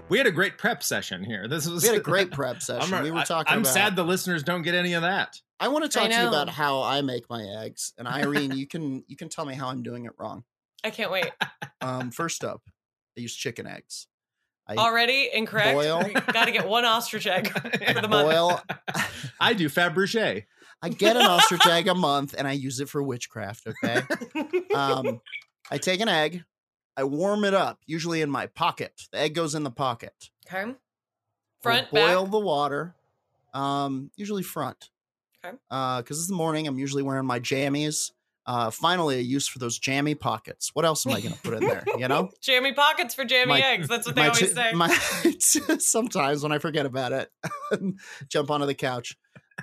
We had a great prep session here. We had a great prep session. We were talking I'm about... sad the listeners don't get any of that. I want to talk to you about how I make my eggs. And Irene, you can tell me how I'm doing it wrong. I can't wait. First up, I use chicken eggs. Already incorrect. Boil. Got to get one ostrich egg for the month. Boil. I do Fabergé. I get an ostrich egg a month, and I use it for witchcraft, okay? I take an egg. I warm it up, usually in my pocket. The egg goes in the pocket. Okay. Front, boil back? the water. Usually front. Okay. Because it's the morning, I'm usually wearing my jammies. Finally, a use for those jammy pockets. What else am I going to put in there? You know, jammy pockets for jammy eggs. That's what they always say. Sometimes when I forget about it, jump onto the couch.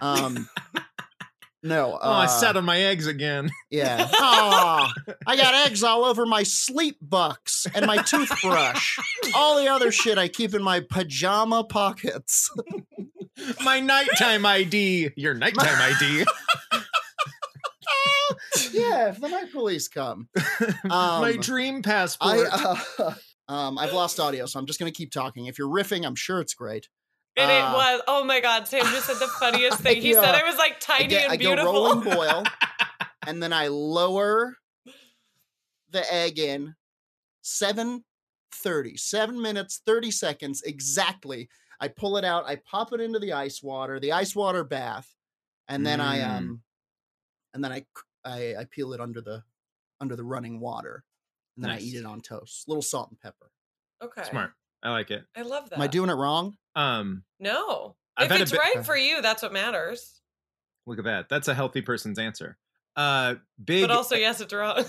No. I sat on my eggs again. Yeah. Oh, I got eggs all over my sleep bucks and my toothbrush. All the other shit I keep in my pajama pockets. My nighttime ID. Your nighttime ID. Yeah, if the night police come. My dream passport. I've lost audio, so I'm just going to keep talking. If you're riffing, I'm sure it's great. And it was, oh my God, Sam just said the funniest thing. He said I was like tiny and beautiful. I go rolling boil, and then I lower the egg in 7:30, 7 minutes, 30 seconds exactly. I pull it out, I pop it into the ice water bath, and then I peel it under the running water, and then I eat it on toast. A little salt and pepper. Okay. Smart. I like it. I love that. Am I doing it wrong? No. If it's right for you, that's what matters. Look at that. That's a healthy person's answer. But also, yes, it's wrong.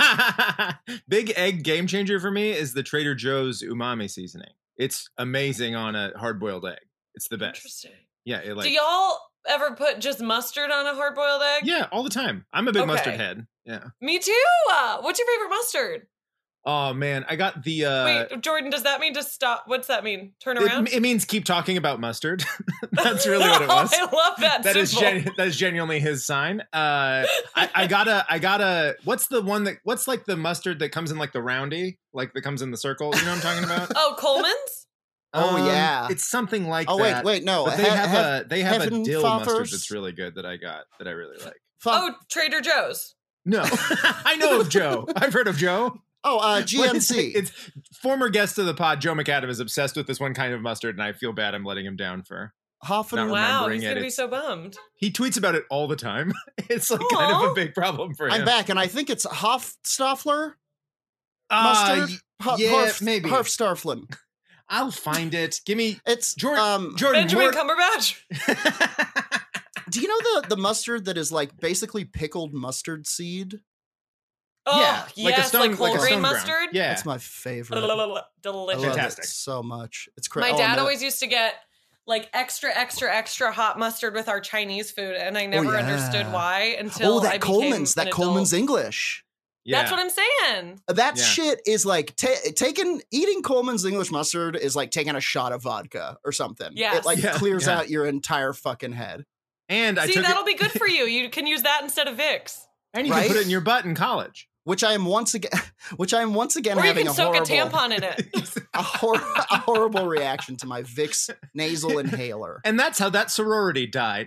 Big egg game changer for me is the Trader Joe's umami seasoning. It's amazing on a hard-boiled egg. It's the best. Interesting. Yeah. Do y'all ever put just mustard on a hard-boiled egg? Yeah, all the time. I'm a big mustard head. Yeah. Me too. What's your favorite mustard? Oh, man. I got the... Wait, Jordan, does that mean just stop? What's that mean? Turn around? It means keep talking about mustard. That's really what it was. I love that that is genuinely his sign. I gotta, what's like the mustard that comes in like the roundy? Like that comes in the circle? You know what I'm talking about? Oh, Coleman's? Oh, yeah. It's something like that. Oh, wait, no. But they have a dill mustard that's really good that I really like. Oh, Trader Joe's. No. I know of Joe. I've heard of Joe. Oh, GNC. It's former guest of the pod, Joe McAdam, is obsessed with this one kind of mustard, and I feel bad I'm letting him down for not remembering he's it. Going to be so bummed. He tweets about it all the time. It's like kind of a big problem for him. I'm back, and I think it's Hofstafler mustard? Maybe. Hofstaflen. I'll find it. Give me... It's Jordan Benjamin Cumberbatch. Do you know the mustard that is like basically pickled mustard seed? Oh, yeah, yes, like whole grain mustard. Yeah, that's my favorite. Delicious, fantastic, so much. It's crazy. My dad always used to get like extra hot mustard with our Chinese food, and I never understood why until I became Coleman's that Coleman's English. Yeah. That's what I'm saying. That shit is like eating Coleman's English mustard is like taking a shot of vodka or something. Yes. It like clears out your entire fucking head. And that'll be good for you. You can use that instead of Vicks. And you can put it in your butt in college. Which I am once again or having you can soak a tampon in it. a horrible reaction to my Vicks nasal inhaler. And that's how that sorority died.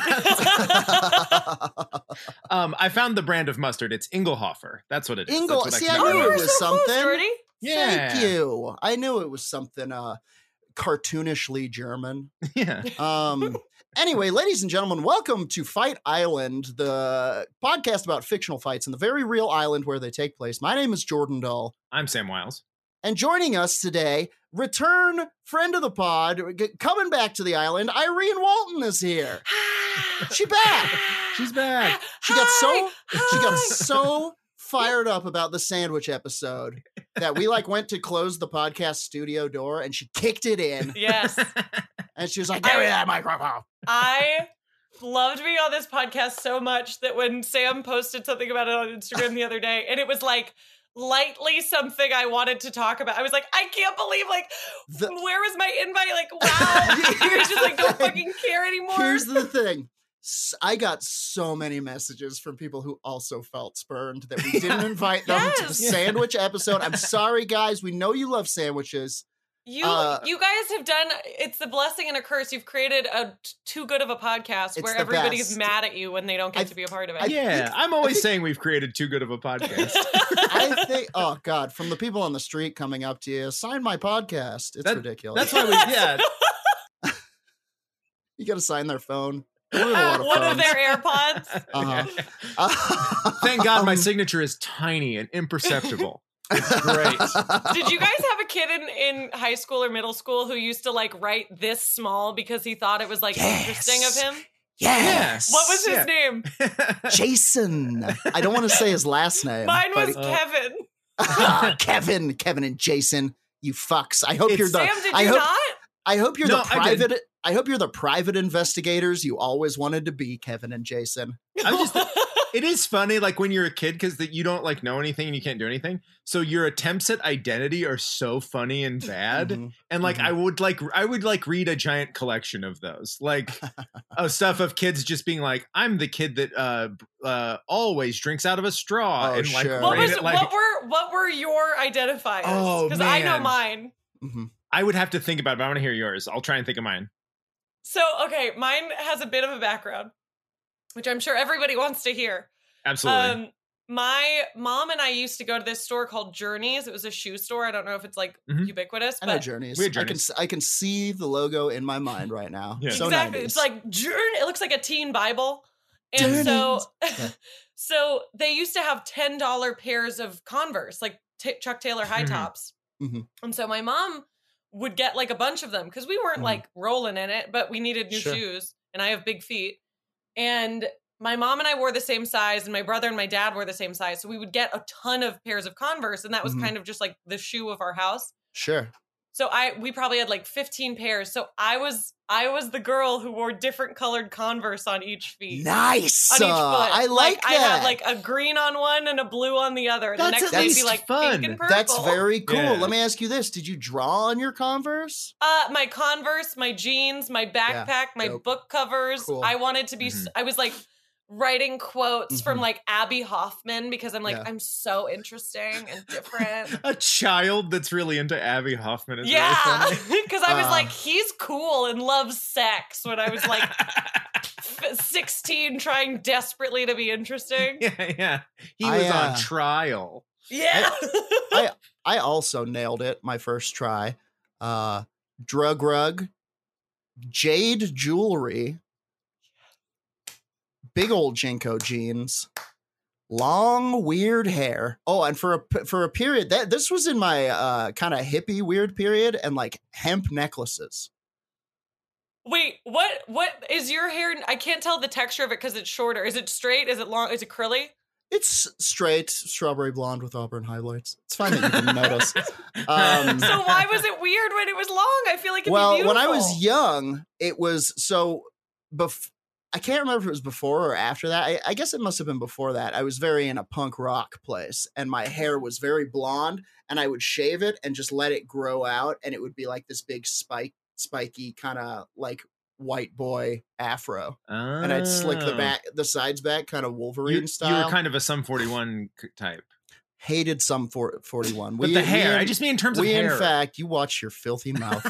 I found the brand of mustard. It's Ingelhofer. That's what it is. I knew it was something. Close, yeah. Thank you. I knew it was something cartoonishly German. Yeah. Anyway, ladies and gentlemen, welcome to Fight Island, the podcast about fictional fights and the very real island where they take place. My name is Jordan Dull. I'm Sam Wiles. And joining us today, return friend of the pod, coming back to the island, Irene Walton is here. She's back. She's back. She got so fired up about the sandwich episode that we went to close the podcast studio door and she kicked it in. Yes. And she was like, give me that microphone. I loved being on this podcast so much that when Sam posted something about it on Instagram the other day, and it was like lightly something I wanted to talk about, I was like, I can't believe, where was my invite? Wow. You just don't fucking care anymore. Here's the thing. I got so many messages from people who also felt spurned that we didn't invite them to the sandwich episode. I'm sorry, guys. We know you love sandwiches, You guys have done, it's a blessing and a curse. You've created too good of a podcast where the everybody's best. mad at you when they don't get to be a part of it. Yeah, I'm always saying we've created too good of a podcast. I think, oh God, from the people on the street coming up to you, sign my podcast. It's ridiculous. That's why we, yeah. You got to sign their phone. We have a lot of One of phones. their AirPods. Thank God my signature is tiny and imperceptible. It's great. Did you guys have a kid in high school or middle school who used to like write this small because he thought it was like interesting of him? Yes. What was his name? Jason. I don't want to say his last name. Mine was Kevin. Kevin and Jason. You fucks. I hope you're the. Sam, did you not? I hope you're No, the private. I hope you're the private investigators you always wanted to be, Kevin and Jason. It is funny, like when you're a kid, because you don't like know anything and you can't do anything. So your attempts at identity are so funny and bad. Mhm. And like I would read a giant collection of those, like of stuff of kids just being like, I'm the kid that always drinks out of a straw. Oh, and like, sure. What were your identifiers? Oh, Because I know man. mine. Mm-hmm. I would have to think about it, but I want to hear yours. I'll try and think of mine. So, okay, mine has a bit of a background, which I'm sure everybody wants to hear. Absolutely. My mom and I used to go to this store called Journeys. It was a shoe store. I don't know if it's like ubiquitous, I know but Journeys. We had Journeys. I can see the logo in my mind right now. Yeah. So exactly. 90s. It's like Journey. It looks like a teen Bible. And so, so they used to have $10 pairs of Converse, like Chuck Taylor high tops. Mm-hmm. And so my mom would get like a bunch of them because we weren't like rolling in it, but we needed new shoes and I have big feet. And my mom and I wore the same size and my brother and my dad were the same size. So we would get a ton of pairs of Converse and that was kind of just like the shoe of our house. Sure. So we probably had like 15 pairs. So I was the girl who wore different colored Converse on each feet. Nice. On each foot. I like that. I had like a green on one and a blue on the other. And the next day would be like fun. pink and purple. That's very cool. Yeah. Let me ask you this. Did you draw on your Converse? My Converse, my jeans, my backpack, my dope. book covers. Cool. I wanted to be, I was like writing quotes from like Abby Hoffman because I'm like, I'm so interesting and different. A child that's really into Abby Hoffman is Yeah, really funny. because I was like, he's cool and loves sex when I was like 16 trying desperately to be interesting. Yeah. He was on trial. Yeah. I also nailed it my first try. Drug rug, jade jewelry, big old Jinko jeans, long weird hair. Oh, and for a period that this was in my kind of hippie weird period, and like hemp necklaces. Wait, what is your hair? I can't tell the texture of it because it's shorter. Is it straight? Is it long? Is it curly? It's straight strawberry blonde with auburn highlights. It's fine that you didn't notice. So why was it weird when it was long? I feel like it'd be beautiful. When I was young, it was so. I can't remember if it was before or after that. I guess it must have been before that. I was very in a punk rock place, and my hair was very blonde, and I would shave it and just let it grow out, and it would be like this big spiky kind of like white boy afro, and I'd slick the sides back, kind of Wolverine style. You were kind of a Sum 41 type. Hated Sum 41. But the hair, I just mean in terms of hair. In fact, you watch your filthy mouth.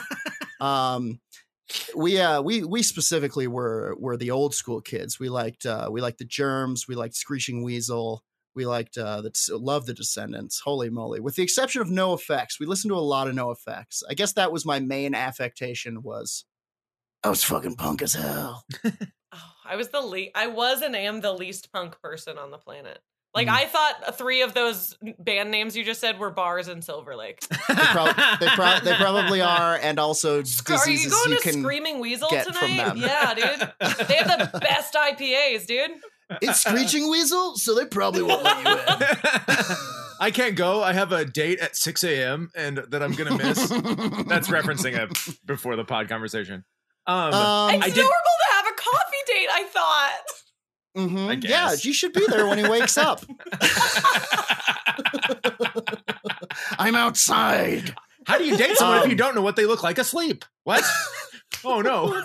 We specifically were the old school kids. We liked the Germs. We liked Screeching Weasel. We liked loved the Descendants. Holy moly! With the exception of NoFX, we listened to a lot of NoFX. I guess that was my main affectation. I was fucking punk as hell. I was and am the least punk person on the planet. Like I thought 3 of those band names you just said were Bars and Silver Lake. They probably are, and also Are you going to can Screaming Weasel get from tonight? them. Yeah, dude. They have the best IPAs, dude. It's Screeching Weasel, so they probably won't let you in. I can't go. I have a date at 6 a.m. and that I'm gonna miss. That's referencing a before the pod conversation. It's normal to have a coffee date, I thought. Mm-hmm. I guess. Yeah, you should be there when he wakes up. I'm outside. How do you date someone if you don't know what they look like asleep? What? Oh no.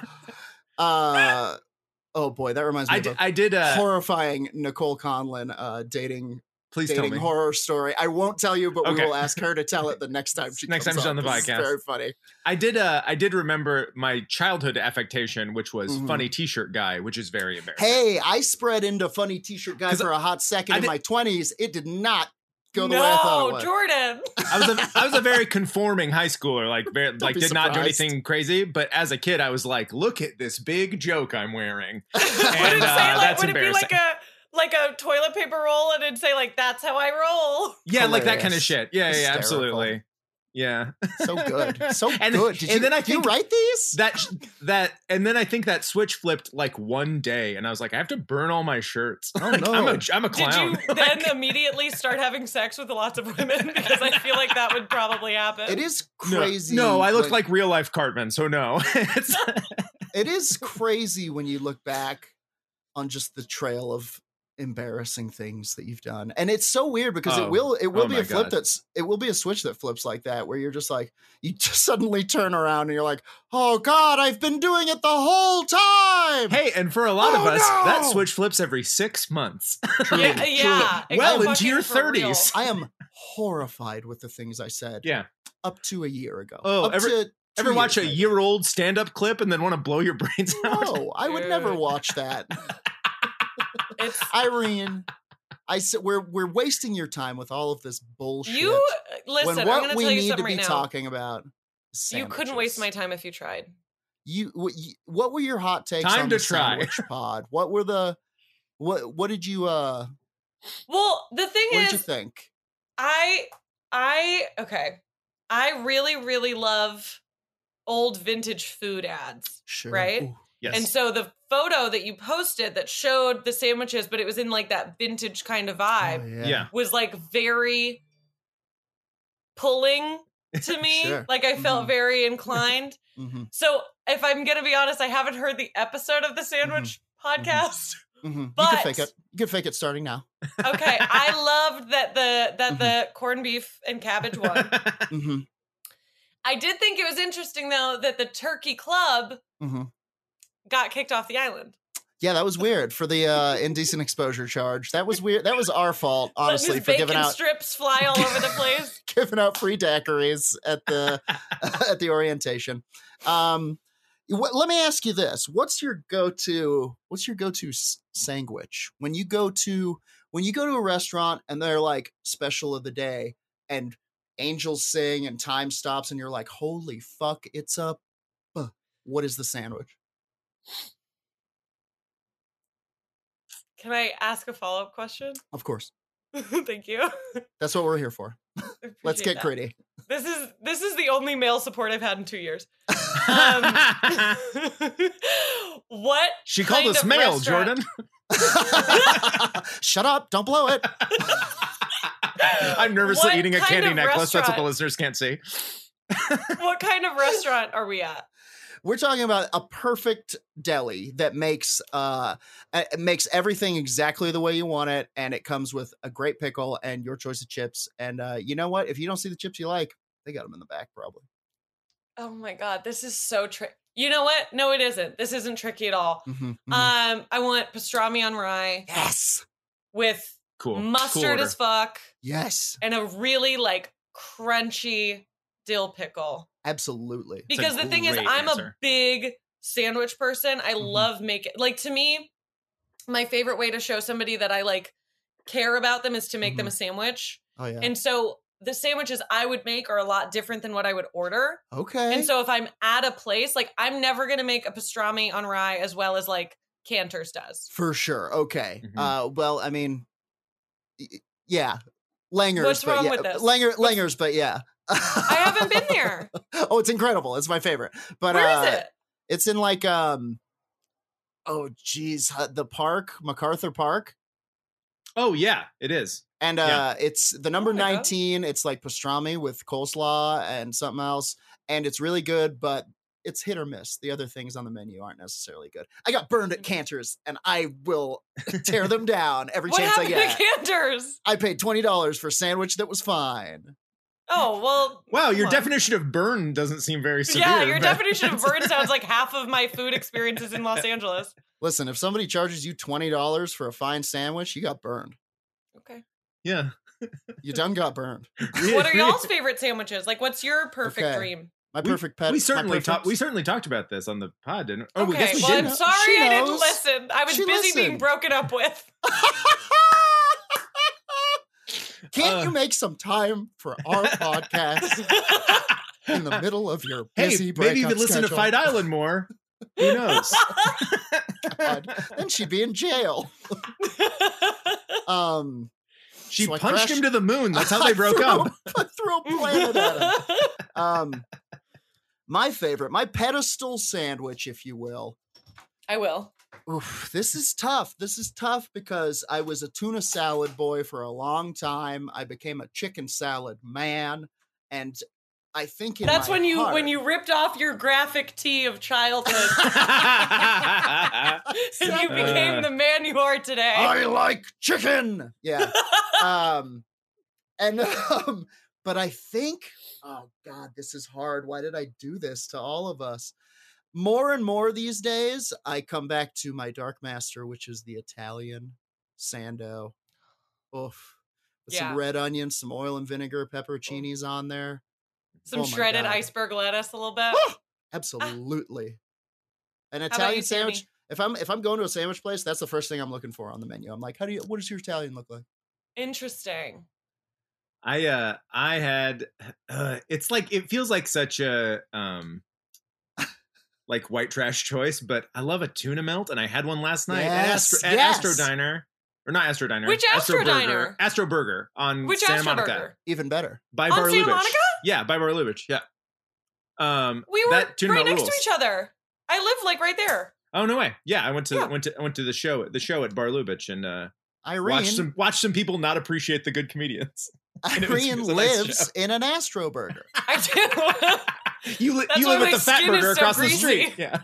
Oh boy, that reminds me of I did horrifying Nicole Conlon dating Please tell dating me. horror story. I won't tell you, but we Okay. will ask her to tell it the next time she Next comes time she's on the This is podcast. very funny. I did remember my childhood affectation, which was Mhm. funny t-shirt guy, which is very embarrassing. Hey, I spread into funny t-shirt guy 'Cause for a hot second I in did- my 20s. It did not go the way I thought it No, would. Jordan. I was a very conforming high schooler, like be did not do surprised. anything crazy. But as a kid, I was like, look at this big joke I'm wearing. Would it And, say that's would it be embarrassing. like a toilet paper roll and it'd say like that's how I roll? Yeah, like that kind of Hilarious. shit. Yeah, Hysterical. absolutely. Yeah. So good. So And- good. Did and you, then I did you think- write these? And then I think that switch flipped like one day, and I was like, I have to burn all my shirts. Oh, Like, no. I'm a Did clown. you then immediately start having sex with lots of women? Because I feel like that would probably happen. It is No, crazy. No, I look when- like real life Cartman, so no. It's, it is crazy when you look back on just the trail of embarrassing things that you've done. And it's so weird because Oh. it will Oh be my a flip God. it will be a switch that flips like that where you're just like you just suddenly turn around and you're like, "Oh God, I've been doing it the whole time." hey, and for a lot of Oh, us, that no! switch flips every 6 months. yeah. Well it's into your fucking for real. 30s. I am horrified with the things I said Yeah. up to a year ago. Oh, up to Ever 2 watch a years, maybe. year-old stand-up clip and then want to blow your brains out? No, I would never Dude. watch that. It's Irene, I said we're wasting your time with all of this bullshit. you listen, when I'm gonna what we tell you need to something be right now. talking about. You couldn't waste my time if you tried. What were your hot takes Time on to the try. sandwich pod? What were the what did you Well, the thing what did is you think? I okay. I really, really love old vintage food ads. Sure. Right? Ooh, Yes. And so the photo that you posted that showed the sandwiches, but it was in like that vintage kind of vibe, oh, yeah. was like very pulling to me. Sure. Like I felt Mhm. very inclined. Mhm, So if I'm gonna be honest, I haven't heard the episode of the sandwich podcast. mhm. You But- can fake it. You can fake it starting now. Okay, I loved that the corned beef and cabbage one. Mhm, I did think it was interesting though that the Turkey Club mhm. got kicked off the island. Yeah, that was weird for the indecent exposure charge. That was weird. That was our fault, honestly, Letting his for bacon giving out strips fly all over the place. giving out free daiquiris at the at the orientation. Let me ask you this: what's your go-to sandwich when you go to a restaurant and they're like special of the day and angels sing and time stops and you're like, holy fuck, it's up. What is the sandwich? Can I ask a follow-up question? Of course, Thank you. that's what we're here for. Let's get Appreciate gritty. that. This is the only male support I've had in 2 years. What She called kind us of male, restaurant- Jordan. Shut up! Don't blow it. I'm nervously What eating a kind candy of necklace. That's what the restaurant? listeners can't see. What kind of restaurant are we at? We're talking about a perfect deli that makes everything exactly the way you want it, and it comes with a great pickle and your choice of chips. And you know what? If you don't see the chips you like, they got them in the back probably. Oh my god, this is so tricky. You know what? No, it isn't. This isn't tricky at all. Mhm, mhm. I want pastrami on rye Yes, with Cool. mustard Cool order. as fuck yes, and a really like crunchy dill pickle. absolutely. Because the thing is, great I'm a answer. big sandwich person. I Mhm. love making, like, to me, my favorite way to show somebody that I like care about them is to make them a sandwich. Oh yeah. And so the sandwiches I would make are a lot different than what I would order. Okay. And so if I'm at a place, like, I'm never going to make a pastrami on rye as well as like Cantor's does. For sure. Okay. Mhm. Well, I mean, yeah, Langer's. What's but wrong yeah. with this? Langer's, but yeah. I haven't been there. Oh, it's incredible. It's my favorite. But Where is it? it's in like oh geez, the park, MacArthur Park. Oh yeah, it is. And Yeah. it's the number Oh my God. 19. It's like pastrami with coleslaw and something else. And it's really good, but it's hit or miss. The other things on the menu aren't necessarily good. I got burned at Cantor's and I will tear them down every What chance I happened get. to Cantor's? I paid $20 for a sandwich that was fine. Oh, well. Wow, your come on. definition of burn doesn't seem very severe. Yeah, your but- definition of burn sounds like half of my food experiences in Los Angeles. Listen, if somebody charges you $20 for a fine sandwich, you got burned. Okay. Yeah. You done got burned. What are y'all's favorite sandwiches? Like, what's your perfect Okay. dream? My perfect pet. We certainly my perfect- we certainly talked about this on the pod, didn't we? Oh, Okay, we guess we well, didn't. I'm sorry She I didn't knows. listen. I was She busy being listened. broken up with. Can't you make some time for our podcast in the middle of your Hey, busy maybe you breakup could listen to schedule? Fight Island more. Who knows? God, then she'd be in jail. She So I punched crashed- him to the moon. That's how they I broke threw- up. I threw a planet at him. My favorite, my pedestal sandwich, if you will. I will. Oof, this is tough. This is tough because I was a tuna salad boy for a long time. I became a chicken salad man, and I think in That's my when heart, you ripped off your graphic tee of childhood and you became the man you are today. I like chicken. Yeah. But I think, oh God, this is hard. Why did I do this to all of us? More and more these days, I come back to my Dark Master, which is the Italian Sando. Oof. With Yeah. some red onions, some oil and vinegar, pepperoncinis on there. Some Oh my shredded God. iceberg lettuce a little bit. Absolutely. An about Italian you, sandwich. Sammy? If I'm going to a sandwich place, that's the first thing I'm looking for on the menu. I'm like, what does your Italian look like? Interesting. I had it's like it feels like such a like white trash choice, but I love a tuna melt, and I had one last night Yes, at yes. Astro Diner. Or not Astro Diner. Which Astro Diner? Astro Burger on Which Santa Astro Monica. Burger? Even better. By On Bar Santa Lubitsch. Monica? Yeah, by Bar Lubitsch. Yeah. We were that tuna right melt next rules. to each other. I live like right there. Oh no way! Yeah, I went to Yeah. went to the show at Bar Lubitsch and Irene, watched some people not appreciate the good comedians. and it was- Irene it was a nice lives show. in an Astro Burger. I do. You That's live why at my the Fat skin is Burger so across greasy. the street. Yeah.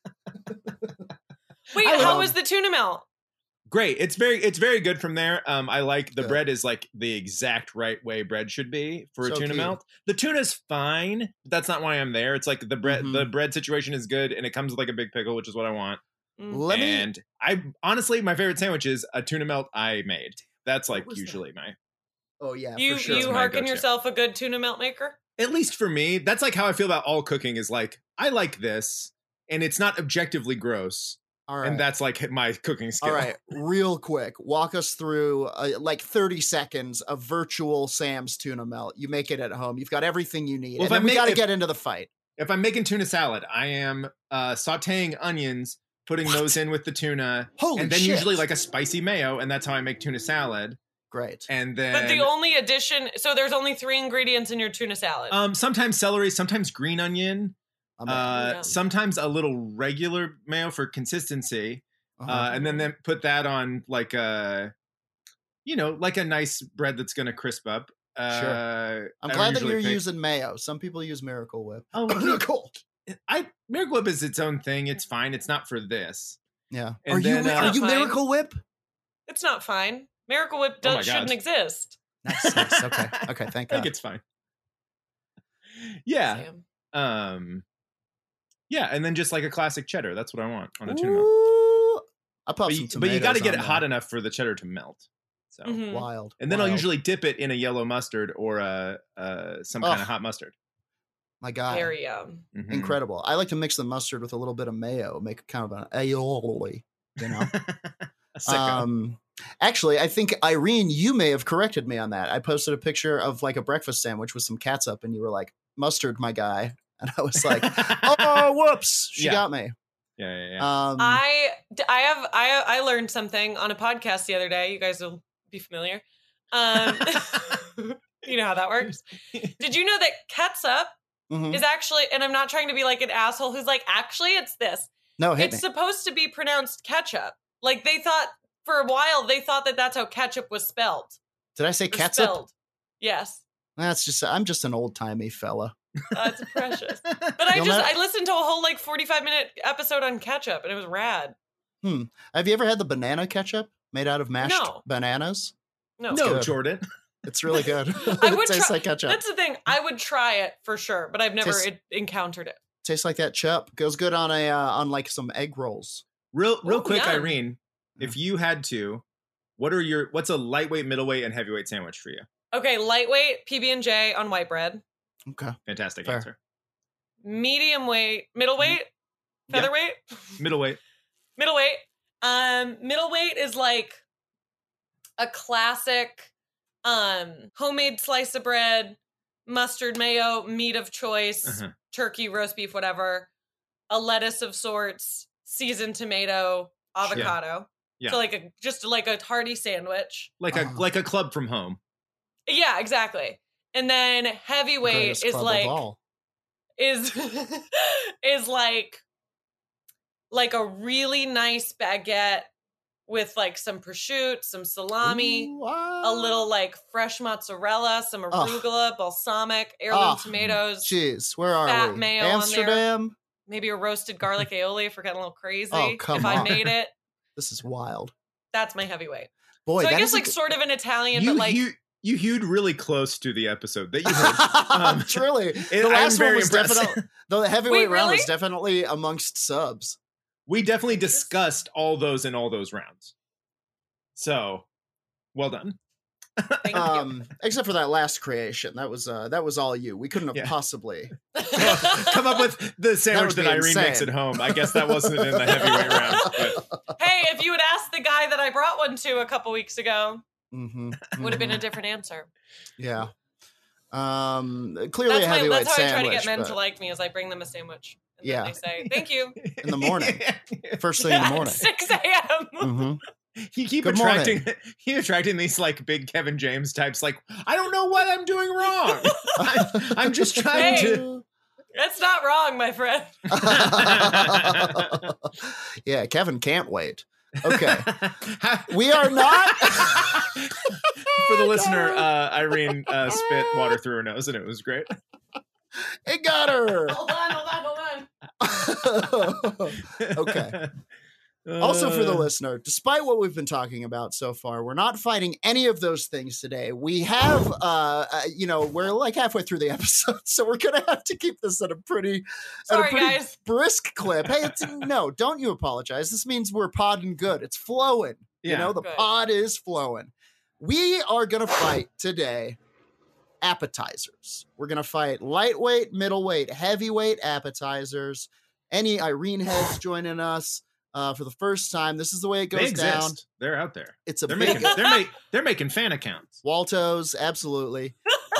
Wait, I how love- was the tuna melt? Great. It's very good from there. I like the Good. bread is like the exact right way bread should be for a So tuna key. melt. The tuna's fine. But that's not why I'm there. It's like the bread Mhm. the bread situation is good and it comes with like a big pickle, which is what I want. Let me. And I honestly my favorite sandwich is a tuna melt I made. That's like was that? usually my Oh yeah, You for sure. you my hearken go-to. yourself a good tuna melt maker? at least for me, that's like how I feel about all cooking is like I like this and it's not objectively gross. All right. And that's like my cooking skill. All right, real quick, walk us through like 30 seconds of virtual Sam's tuna melt. You make it at home. You've got everything you need. Well, And if then I we make- got to if- get into the fight. If I'm making tuna salad, I am sauteing onions, putting What? those in with the tuna, Holy and then shit. usually like a spicy mayo, and that's how I make tuna salad. Great. And then But the only addition, so there's only 3 ingredients in your tuna salad. sometimes celery, sometimes green onion, I'm in. Yeah. sometimes a little regular mayo for consistency, Uh-huh. and then put that on like a, like a nice bread that's gonna crisp up. I'm I don't glad that usually you're pick- using mayo. Some people use Miracle Whip. Oh, Nicole. Miracle Whip is its own thing. It's fine. It's not for this. Yeah. And Are then, you It's not fine. Miracle Whip? It's not fine. Miracle Whip Oh my God. shouldn't exist. Nice. Okay. Okay. Thank I think God. it's fine. Yeah. Sam. Yeah, and then just like a classic cheddar. That's what I want on a tuna melt. Ooh. I pop But some you, tomatoes. got to get it on hot there. enough for the cheddar to melt. So, Mhm. Wild. and then I'll Wild. usually dip it in a yellow mustard or some kind Ugh. of hot mustard. My God. Very yum. Mhm. Incredible. I like to mix the mustard with a little bit of mayo, make kind of an aioli, you know? A sicko. Actually, I think Irene, you may have corrected me on that. I posted a picture of like a breakfast sandwich with some catsup, and you were like, "Mustard, my guy," and I was like, "Oh, whoops, she Yeah. got me." yeah. I learned something on a podcast the other day. You guys will be familiar. You know how that works. Did you know that ketchup Mhm. is actually, and I'm not trying to be like an asshole who's like, actually, it's this. No, hit It's me. supposed to be pronounced ketchup. Like they thought for a while, they thought that that's how ketchup was spelled. Did I say Or catsup? spelled. Yes. That's just I'm just an old timey fella. That's precious. But You'll never- I listened to a whole like 45-minute episode on ketchup and it was rad. Have you ever had the banana ketchup made out of mashed No. bananas? No. No, good. Jordan. It's really good. I it would tastes try- like ketchup. That's the thing. I would try it for sure, but I've never Tastes- encountered it. Tastes like that chup. Goes good on on like some egg rolls. Real Ooh, quick, yum. Irene. If you had to, what's a lightweight, middleweight, and heavyweight sandwich for you? Okay, lightweight PB&J on white bread. Okay. Fantastic Fair. answer. Medium weight, middleweight, Yeah. featherweight, Middleweight. middleweight. Middleweight is like a classic homemade slice of bread, mustard, mayo, meat of choice, Uh-huh. turkey, roast beef, whatever, a lettuce of sorts, seasoned tomato, avocado. Yeah. So just like a hearty sandwich. Like a club from home. Yeah, exactly. And then heavyweight Greatest is club of like all. is is like a really nice baguette with like some prosciutto, some salami, Ooh, a little like fresh mozzarella, some arugula, balsamic, heirloom Oh, tomatoes, Jeez, where are fat we? mayo on there. Amsterdam. maybe a roasted garlic aioli if we're getting a little crazy. Oh, come if on. I made it, This is wild. that's my heavyweight. Boy, So I that guess is a like good- sort of an Italian, but like You hewed really close to the episode that you heard. Truly, the I'm last one very was impressed. definitely the heavyweight Wait, round was really? definitely amongst subs. We definitely discussed all those in all those rounds. So, well done. thank you. Except for that last creation, that was all you. We couldn't have Yeah. possibly. Come up with the sandwich would that be Irene makes insane. at home. I guess that wasn't in the heavyweight round. But Hey, if you had asked the guy that I brought one to a couple weeks ago, Mm-hmm, would have been a different answer. yeah. Clearly a That's heavyweight how I try sandwich. to get men but to like me, is I bring them a sandwich. And Yeah. then they say, thank you. in the morning, first thing in the morning. 6 a.m. Mhm. You keep Good attracting these like big Kevin James types. Like, I don't know what I'm doing wrong. I'm just trying Hey. to. That's not wrong, my friend. Yeah, Kevin can't wait. Okay, we are not. For the listener, Irene spit water through her nose, and it was great. It got her. Hold on. Okay. Also, for the Uh, listener, despite what we've been talking about so far, we're not fighting any of those things today. We have, we're like halfway through the episode, so we're gonna have to keep this at a pretty Sorry, guys. brisk clip. Hey, no, don't you apologize. This means we're podding good. It's flowing. Yeah. The Good. pod is flowing. We are gonna fight today. Appetizers. We're gonna fight lightweight, middleweight, heavyweight appetizers. Any Irene heads joining us for the first time? This is the way it they goes exist. down. They're out there. It's a They're big making they're making fan accounts. Waltos, absolutely.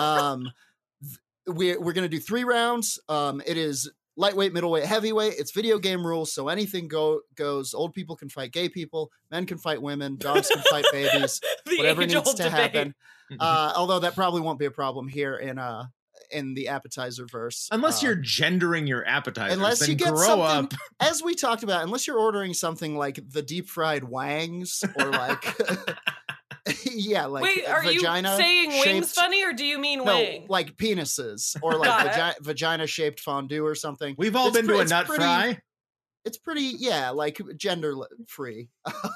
We're gonna do 3 rounds. It is lightweight, middleweight, heavyweight. It's video game rules, so anything goes. Old people can fight gay people, men can fight women, dogs can fight babies. The Whatever age-old needs to debate. happen. Although that probably won't be a problem here in the appetizer verse. Unless you're gendering your appetizers, unless then you get grow something, up. as we talked about, unless you're ordering something like the deep fried wangs or like, yeah, like Wait, are you vagina saying wings shaped- funny, or do you mean No, wing? like penises or like Got vagina shaped fondue or something. We've all It's been to a it's nut pretty- fry. It's pretty, yeah, like gender free.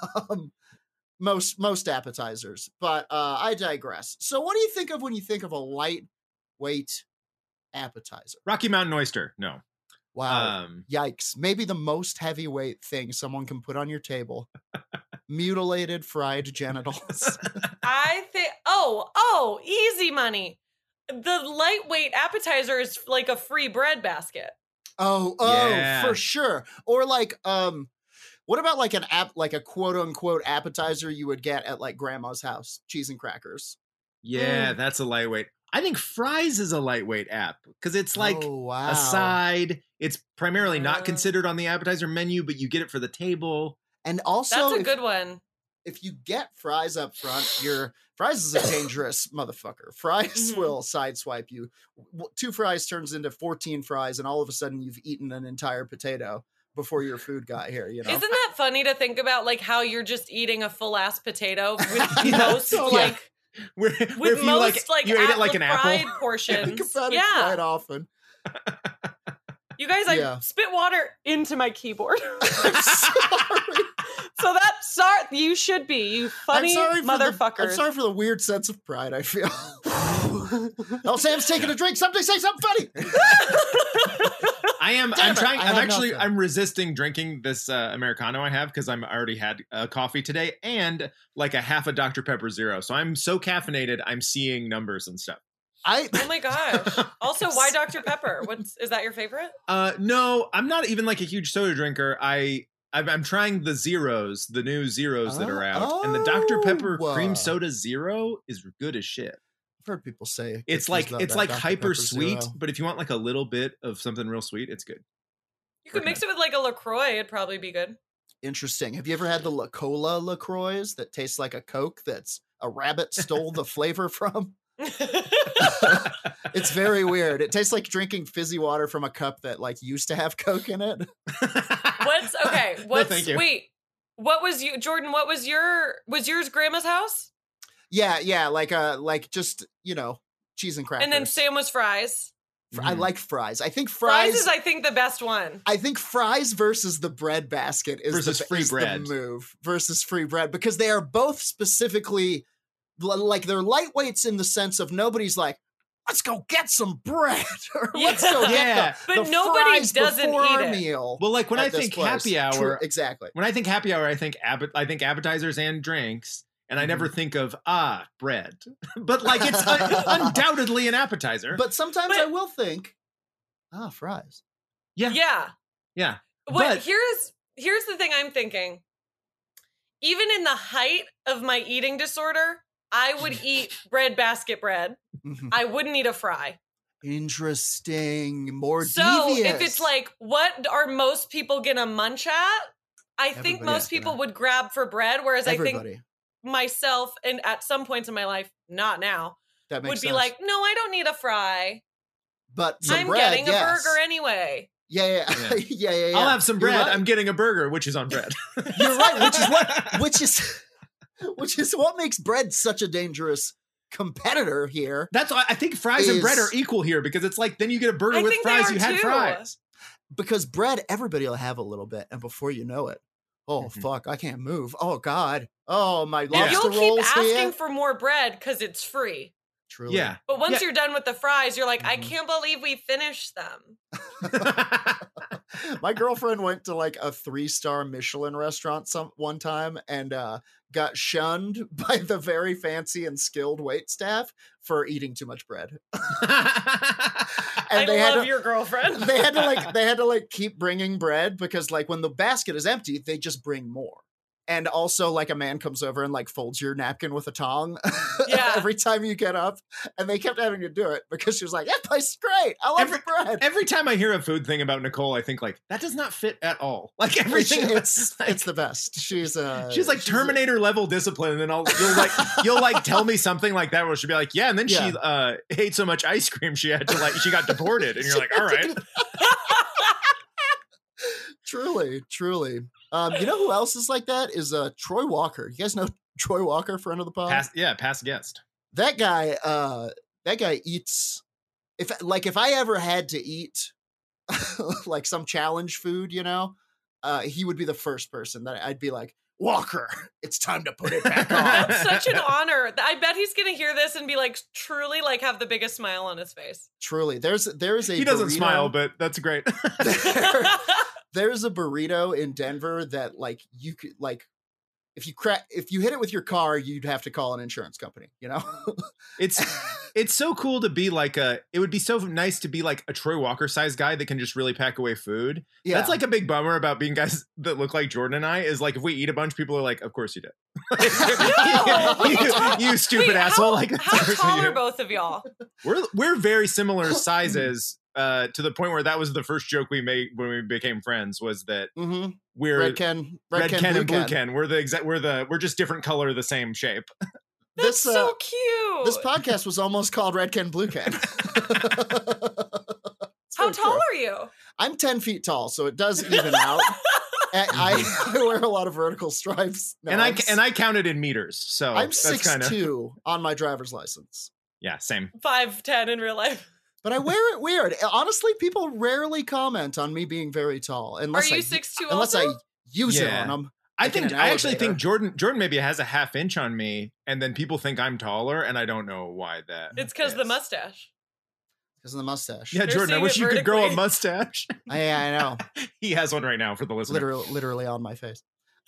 Most appetizers, but I digress. So, what do you think of when you think of a lightweight appetizer? Rocky Mountain oyster. No. Wow. Yikes. Maybe the most heavyweight thing someone can put on your table. Mutilated fried genitals. I think. Oh, easy money. The lightweight appetizer is like a free bread basket. Oh, Yeah. for sure. Or like what about like a quote unquote appetizer you would get at like grandma's house? Cheese and crackers. Yeah, that's a lightweight. I think fries is a lightweight app because it's like oh, wow. a side. It's primarily not Uh. considered on the appetizer menu, but you get it for the table. And also That's a if, good one. if you get fries up front, fries is a dangerous motherfucker. Fries Mhm. will sideswipe you. 2 fries turns into 14 fries, and all of a sudden you've eaten an entire potato before your food got here. You know, Isn't that funny to think about? Like how you're just eating a full ass potato with Yeah. most Yeah. like Where with if you most like you ate it like an fried apple. portions. think about it Yeah, quite often. you guys, Yeah. I spit water into my keyboard. I'm sorry. So you should be, you funny I'm motherfuckers. I'm sorry for the weird sense of pride I feel. Oh, Sam's taking a drink. Somebody say something funny. I am. Damn I'm it, trying. I I'm had actually. nothing. I'm resisting drinking this Americano I have because I'm already had coffee today and like a half a Dr Pepper Zero. So I'm so caffeinated. I'm seeing numbers and stuff. Oh my gosh. Also, why Dr. Pepper? Is that your favorite? No, I'm not even like a huge soda drinker. I'm trying the zeros, the new zeros that are out, and the Dr Pepper cream soda zero is good as shit. I've heard people say It's like hyper sweet, but if you want like a little bit of something real sweet, it's good. You could mix it with like a LaCroix. It'd probably be good. Interesting. Have you ever had the La Cola LaCroix that tastes like a Coke that's a rabbit stole the flavor from? It's very weird. It tastes like drinking fizzy water from a cup that like used to have Coke in it. Wait, what was you, Jordan? What was yours grandma's house? Yeah, like just, cheese and crackers. And then Sam was fries. I like fries. I think fries is, I think, the best one. I think fries versus the bread basket is versus free bread the move versus free bread, because they are both specifically like they're lightweights in the sense of nobody's like, let's go get some bread or let's go get the nobody fries doesn't before eat our it. meal. Well, like when I think happy hour, True, exactly. When I think happy hour, I think appetizers and drinks. And I never think of bread, but like it's undoubtedly an appetizer. But sometimes I will think, fries. Yeah. But here's the thing I'm thinking. Even in the height of my eating disorder, I would eat bread basket bread. Mm-hmm. I wouldn't eat a fry. Interesting. More so devious. If it's like, what are most people gonna munch at? I think most people would grab for bread, whereas I think myself, and at some points in my life, not now, that would be like, no, I don't need a fry. But I'm bread, getting a burger anyway. Yeah. I'll have some bread. Right. I'm getting a burger, which is on bread. You're right, which is what makes bread such a dangerous competitor here. That's why I think fries and bread are equal here, because it's like then you get a burger with fries. You had fries. Because bread, everybody will have a little bit, and before you know it, fuck, I can't move. Oh God. Oh, my lobster rolls here. You'll keep asking for more bread because it's free. Truly. Yeah. But once you're done with the fries, you're like, I can't believe we finished them. My girlfriend went to like a 3-star Michelin restaurant one time and got shunned by the very fancy and skilled wait staff for eating too much bread. And I love your girlfriend. They had to keep bringing bread because like when the basket is empty, they just bring more. And also, like, a man comes over and, like, folds your napkin with a tongue every time you get up. And they kept having to do it because she was like, that place is great. I love the bread. Every time I hear a food thing about Nicole, I think, like, that does not fit at all. Like, everything. It's the best. She's like Terminator level discipline. And then you'll tell me something like that where she'll be like, yeah. And then she ate so much ice cream she had to, she got deported. And you're like, all right. Truly. You know who else is like that is Troy Walker. You guys know Troy Walker, friend of the pod? Past guest. That guy eats. If I ever had to eat like some challenge food, he would be the first person that I'd be like, Walker, it's time to put it back on. That's such an honor. I bet he's gonna hear this and be like, truly, like, have the biggest smile on his face. Truly, there's a. He doesn't smile, but that's great. There's a burrito in Denver that like you could like if you hit it with your car, you'd have to call an insurance company, It's so cool to be like it would be so nice to be like a Troy Walker sized guy that can just really pack away food. Yeah. That's like a big bummer about being guys that look like Jordan and I is like if we eat a bunch, people are like, of course you did. you stupid asshole. How tall are both of y'all? We're very similar sizes. To the point where that was the first joke we made when we became friends was that we're Red Ken and Blue Ken. We're just different color, the same shape. That's so cute. This podcast was almost called Red Ken Blue Ken. How tall are you? I'm 10 feet tall, so it does even out. I wear a lot of vertical stripes now. And I counted in meters, so I'm 6'2" on my driver's license. Yeah, same. 5'10" in real life. But I wear it weird. Honestly, people rarely comment on me being very tall. Unless are you 6'2" unless also? I use it on them. I actually think Jordan maybe has a half inch on me, and then people think I'm taller, and I don't know why that. It's because the mustache. Because of the mustache. Yeah, Jordan, I wish you could grow a mustache. I know. He has one right now for the listener. Literally on my face.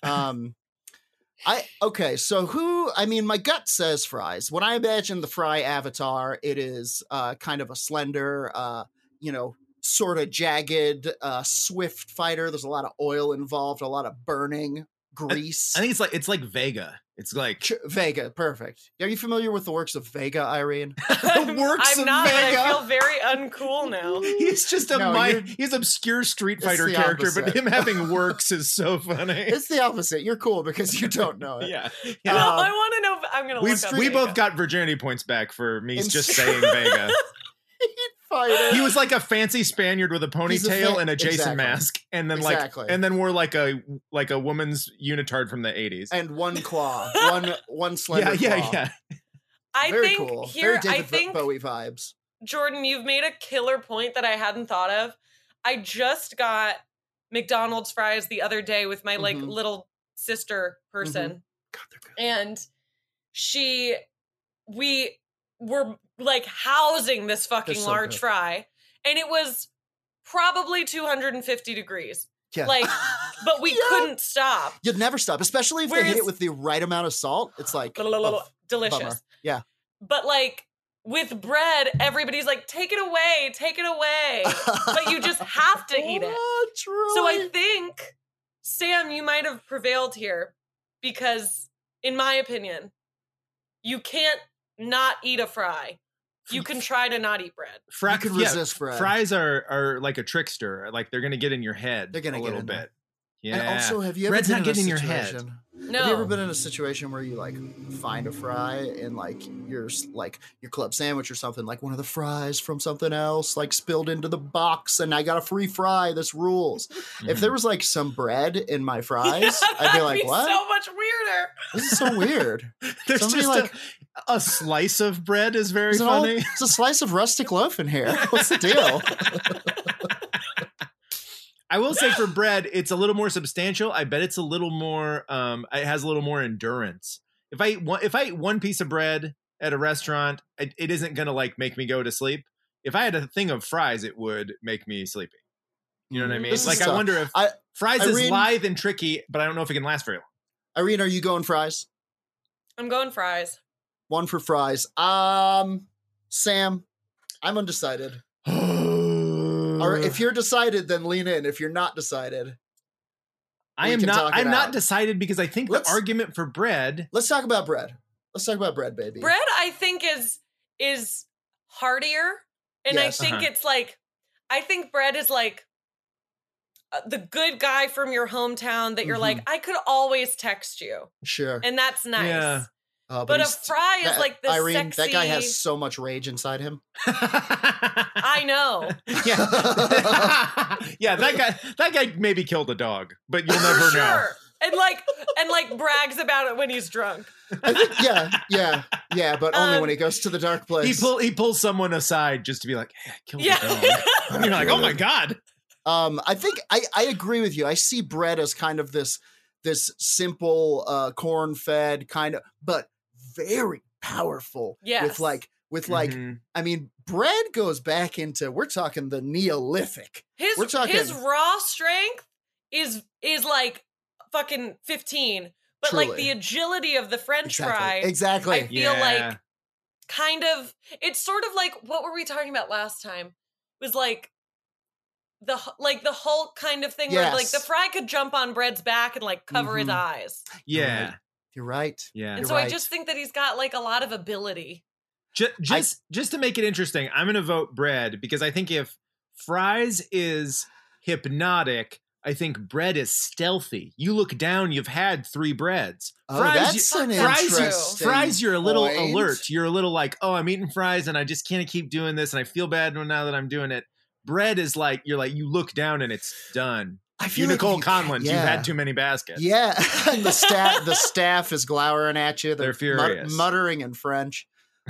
So my gut says Fries. When I imagine the Fry avatar, it is kind of a slender, sort of jagged, swift fighter. There's a lot of oil involved, a lot of burning grease. I think it's like Vega. It's like Vega, perfect. Are you familiar with the works of Vega, Irene? I'm not, Vega? But I feel very uncool now. He's just he's obscure Street Fighter character, opposite. But him having works is so funny. It's the opposite. You're cool because you don't know it. Yeah. No, I want to know. I'm gonna look up We both got virginity points back for me just saying Vega. He was like a fancy Spaniard with a ponytail and a Jason mask, and then wore like a woman's unitard from the 80s, and one claw, one slender claw. Yeah. Very cool. Very David Bowie vibes. Jordan, you've made a killer point that I hadn't thought of. I just got McDonald's fries the other day with my little sister person, God, they're good. And we were like housing this fucking large fry, and it was probably 250 degrees. Yeah. But we couldn't stop. You'd never stop, especially if they hit it with the right amount of salt. It's like delicious. Bummer. Yeah. But with bread, everybody's like, take it away. But you just have to eat it. Truly. So I think, Sam, you might have prevailed here because, in my opinion, you can't not eat a fry. You can try to not eat bread. You can resist bread. Fries are like a trickster. Like they're going to get in your head a little bit. Yeah. And also, have you ever Bread's been not in getting a your situation? head. No. Have you ever been in a situation where you find a fry in your club sandwich or something, like one of the fries from something else spilled into the box, and I got a free fry. This rules. Mm-hmm. If there was some bread in my fries, I'd be like, what? So much weirder. This is so weird. There's just a slice of bread is very funny. It's a slice of rustic loaf in here. What's the deal? I will say for bread, it's a little more substantial. I bet it's a little more. It has a little more endurance. If I eat one piece of bread at a restaurant, it isn't gonna make me go to sleep. If I had a thing of fries, it would make me sleepy. You know what I mean? I wonder if fries is lithe and tricky, but I don't know if it can last very long. Irene, are you going fries? I'm going fries. One for fries. Sam, I'm undecided. Or if you're decided, then lean in. If you're not decided, I'm not decided because I think the argument for bread. Let's talk about bread. Let's talk about bread, baby. Bread, I think is heartier, and yes, I think it's I think bread is the good guy from your hometown that you're I could always text you. Sure, and that's nice. Yeah. But a fry is the Irene, sexy... that guy has so much rage inside him. I know. Yeah. Yeah, that guy maybe killed a dog, but you'll never know. And brags about it when he's drunk. I think, yeah, but only when he goes to the dark place. He pulls someone aside just to be like, hey, I killed a dog. And you're like, oh my God. I think I agree with you. I see bread as kind of this simple corn-fed kind of, but very powerful. Yes. I mean, bread goes back into, we're talking the Neolithic. His raw strength is fucking 15, but truly. The agility of the French fry. Exactly. I feel kind of, it's sort of what were we talking about last time? It was the Hulk kind of thing, yes, where the fry could jump on bread's back and cover his eyes. Yeah. You're right. Yeah. And so I just think that he's got a lot of ability. Just to make it interesting, I'm going to vote bread because I think if fries is hypnotic, I think bread is stealthy. You look down, you've had 3 breads. Fries, you're a little alert. You're a little I'm eating fries and I just can't keep doing this and I feel bad now that I'm doing it. Bread is you look down and it's done. I feel Nicole Conlon, you've had too many baskets. Yeah, and the staff is glowering at you. They're furious, muttering in French.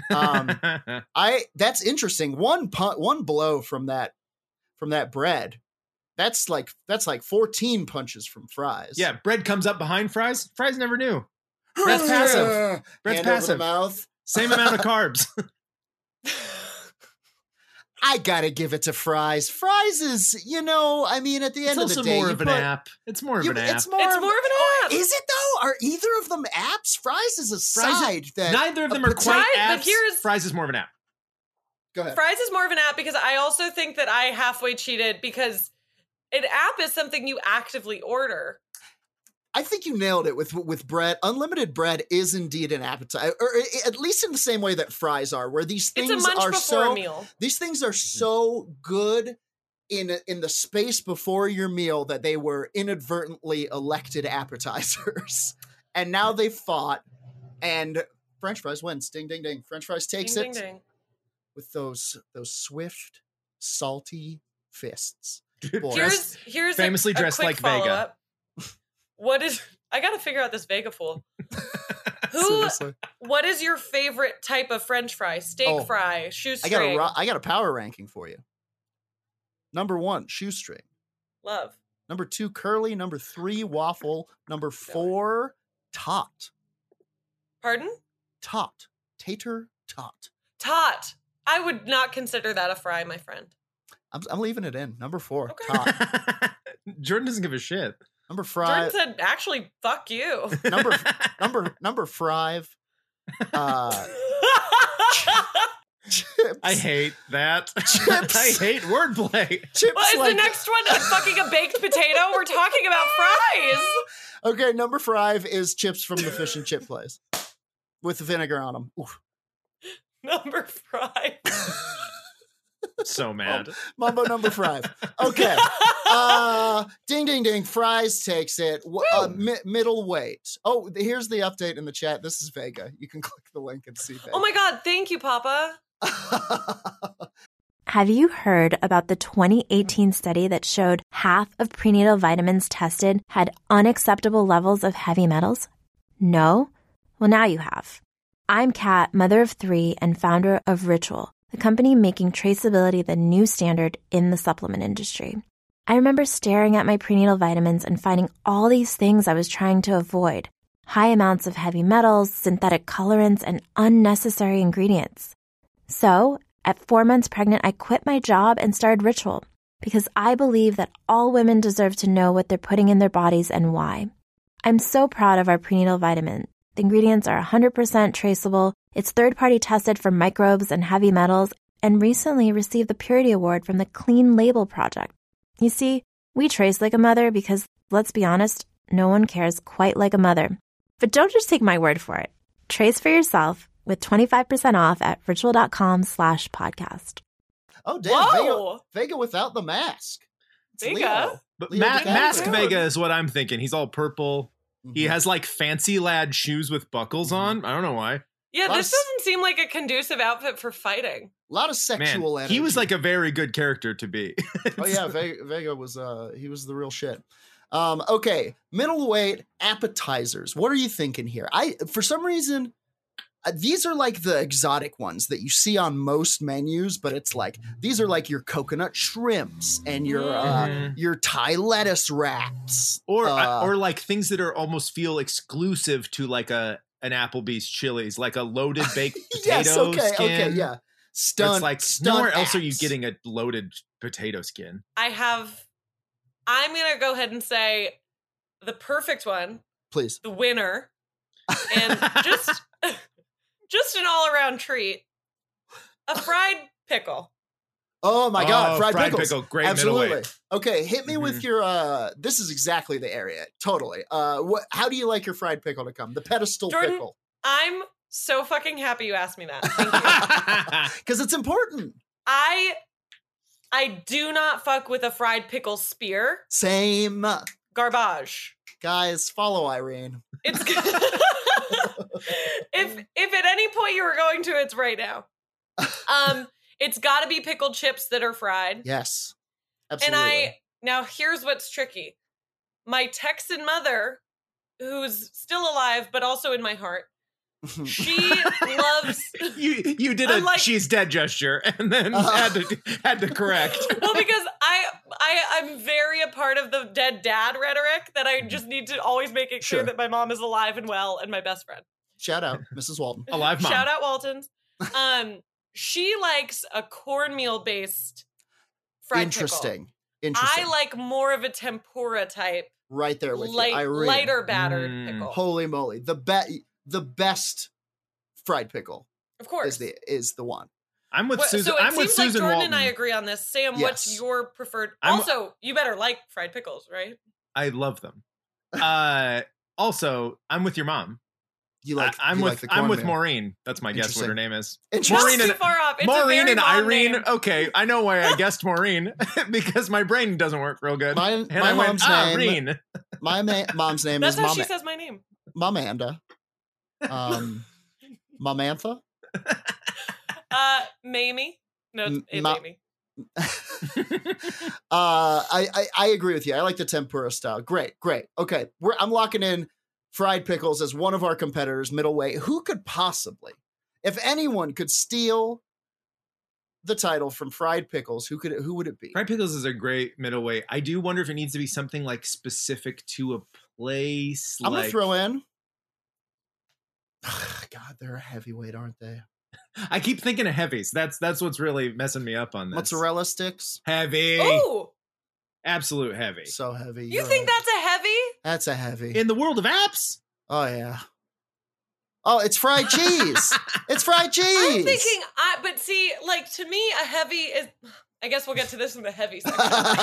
That's interesting. One blow from that bread. That's 14 punches from fries. Yeah, bread comes up behind fries. Fries never knew. Bread's passive. Bread's Hand passive. over the mouth. Same amount of carbs. I gotta give it to Fry's. Fry's is, you know, I mean, at the end of the day, it's also more of an app. It's more of an app. It's more of an app. Is it though? Are either of them apps? Fry's is a side that neither of them are quite apps. But Fry's is more of an app. Go ahead. Fry's is more of an app because I also think that I halfway cheated because an app is something you actively order. I think you nailed it with bread. Unlimited bread is indeed an appetizer, or at least in the same way that Fry's are, where these things it's a munch are before a meal. These things are so good in the space before your meal that they were inadvertently elected appetizers, and now they fought, and French fries wins. Ding ding ding. French fries takes ding, ding, ding. With those swift, salty fists. Here's famously dressed like Vega. What is? I got to figure out this Vega fool. What is your favorite type of French fry? Steak fry, shoestring. I got a power ranking for you. Number 1, shoestring. Love. Number 2, curly. Number 3, waffle. Number 4, tot. Pardon? Tot. Tater tot. Tot. I would not consider that a fry, my friend. I'm leaving it in. Number 4, okay. tot. Jordan doesn't give a shit. Number 5. Jordan said, actually, fuck you. Number 5. Chips. I hate that. Chips. I hate wordplay. Chips. What is the next one? Fucking a baked potato? We're talking about fries. Okay, number 5 is chips from the fish and chip place with vinegar on them. Oof. Number 5. So mad. Mambo number 5. Okay. Ding, ding, ding. Fries takes it. Middleweight. Oh, here's the update in the chat. This is Vega. You can click the link and see Vega. Oh my God. Thank you, Papa. Have you heard about the 2018 study that showed half of prenatal vitamins tested had unacceptable levels of heavy metals? No? Well, now you have. I'm Kat, mother of 3 and founder of Ritual, the company making traceability the new standard in the supplement industry. I remember staring at my prenatal vitamins and finding all these things I was trying to avoid. High amounts of heavy metals, synthetic colorants, and unnecessary ingredients. So, at 4 months pregnant, I quit my job and started Ritual because I believe that all women deserve to know what they're putting in their bodies and why. I'm so proud of our prenatal vitamin. The ingredients are 100% traceable. It's third-party tested for microbes and heavy metals and recently received the Purity Award from the Clean Label Project. You see, we trace like a mother because, let's be honest, no one cares quite like a mother. But don't just take my word for it. Trace for yourself with 25% off at ritual.com/podcast. Oh, damn. Vega without the mask. It's Vega? Leo. But Leo Mask DiCaprio. Vega is what I'm thinking. He's all purple. Mhm. He has like fancy lad shoes with buckles on. I don't know why. Yeah, this doesn't seem like a conducive outfit for fighting. A lot of sexual Man, energy. he was like a very good character to be. Oh yeah, Vega was he was the real shit. Okay, middleweight appetizers. What are you thinking here? For some reason, these are like the exotic ones that you see on most menus, but it's like these are like your coconut shrimps and your Thai lettuce wraps, or like things that are almost feel exclusive to like an Applebee's Chili's, like a loaded baked potato skin. Okay, yeah. It's like nowhere else are you getting a loaded potato skin. I'm going to go ahead and say the perfect one. Please. The winner. And just an all-around treat. A fried pickle. Oh my God, fried pickles. Pickle, great Absolutely. middleweight. Okay, hit me with your this is exactly the area. Totally. How do you like your fried pickle to come? The pedestal Jordan, pickle. I'm so fucking happy you asked me that. Thank you. Because it's important. I do not fuck with a fried pickle spear. Same. Garbage. Guys, follow Irene. It's if at any point you were going to, it's right now. It's got to be pickled chips that are fried. Yes, absolutely. And now here's what's tricky. My Texan mother, who's still alive but also in my heart, she loves. You did a she's dead gesture and then had to correct. Well, because I'm very a part of the dead dad rhetoric that I just need to always make it clear that my mom is alive and well and my best friend. Shout out, Mrs. Walton. Alive mom. Shout out Waltons. she likes a cornmeal based fried pickle. Interesting. I like more of a tempura type. Right there with you. Irene. Lighter battered pickle. Holy moly. The best fried pickle. Of course. Is the one. I'm with Susan. So it I'm with seems like Susan Jordan Walton. and I agree on this. Sam, Yes. what's your preferred? Also, you better like fried pickles, right? I love them. Also, I'm with your mom. I'm with Maureen. That's my guess what her name is. Maureen too far off. It's Maureen and Irene. Name. Okay, I know why I guessed Maureen because my brain doesn't work real good. My mom's name. Irene. My mom's name That's is how she says my name. Mamanda. Mamantha. Mamie. No, it's Mamie. I agree with you. I like the tempura style. Great. Okay, I'm locking in fried pickles as one of our competitors, middleweight. Who could possibly, if anyone could steal the title from fried pickles, who would it be? Fried pickles is a great middleweight. I do wonder if it needs to be something like specific to a place. I'm gonna throw in. God, they're a heavyweight, aren't they? I keep thinking of heavies. That's what's really messing me up on this. Mozzarella sticks. Heavy. Oh, absolute heavy. So heavy. You think that's a heavy? That's a heavy. In the world of apps? Oh yeah. Oh, it's fried cheese. It's fried cheese. I'm thinking, but see, like to me, a heavy is. I guess we'll get to this in the heavy section.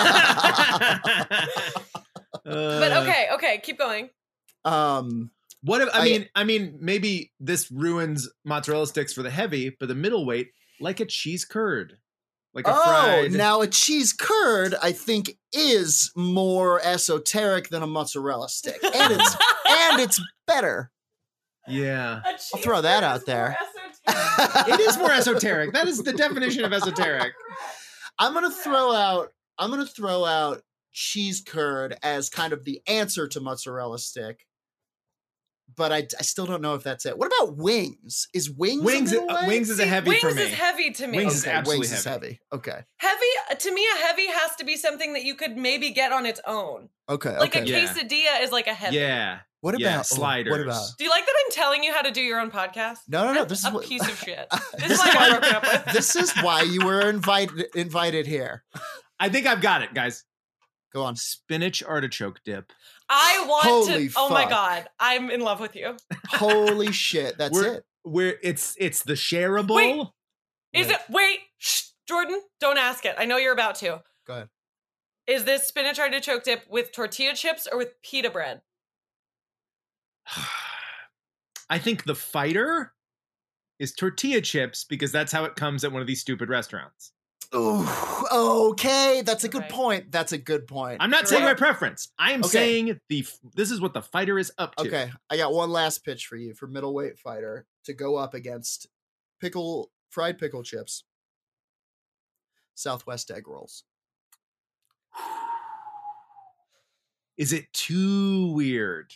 But okay, keep going. What if I mean maybe this ruins mozzarella sticks for the heavy, but the middleweight, like a cheese curd. Like a fried. Now a cheese curd, I think, is more esoteric than a mozzarella stick. And it's better. Yeah. I'll throw that out there. It is more esoteric. That is the definition of esoteric. I'm gonna throw out cheese curd as kind of the answer to mozzarella stick. But I still don't know if that's it. What about wings? Is wings wings is a heavy for me. Wings is heavy to me. Wings is absolutely heavy. Okay. Heavy to me, a heavy has to be something that you could maybe get on its own. Okay. Like a quesadilla is like a heavy. Yeah. What about sliders? What about? Do you like that I'm telling you how to do your own podcast? No. This is a piece of shit. This is what I broke up with. This is why you were invited here. I think I've got it, guys. Go on. Spinach artichoke dip. I want Holy to. Oh my fuck. God, I'm in love with you. Holy shit! That's it. It's the shareable. Wait, shh, Jordan, don't ask it. I know you're about to. Go ahead. Is this spinach artichoke dip with tortilla chips or with pita bread? I think the fighter is tortilla chips because that's how it comes at one of these stupid restaurants. Ooh, okay. That's a good point. I'm not saying my preference. I am saying this is what the fighter is up to. Okay. I got one last pitch for you for middleweight fighter to go up against fried pickle chips. Southwest egg rolls. Is it too weird?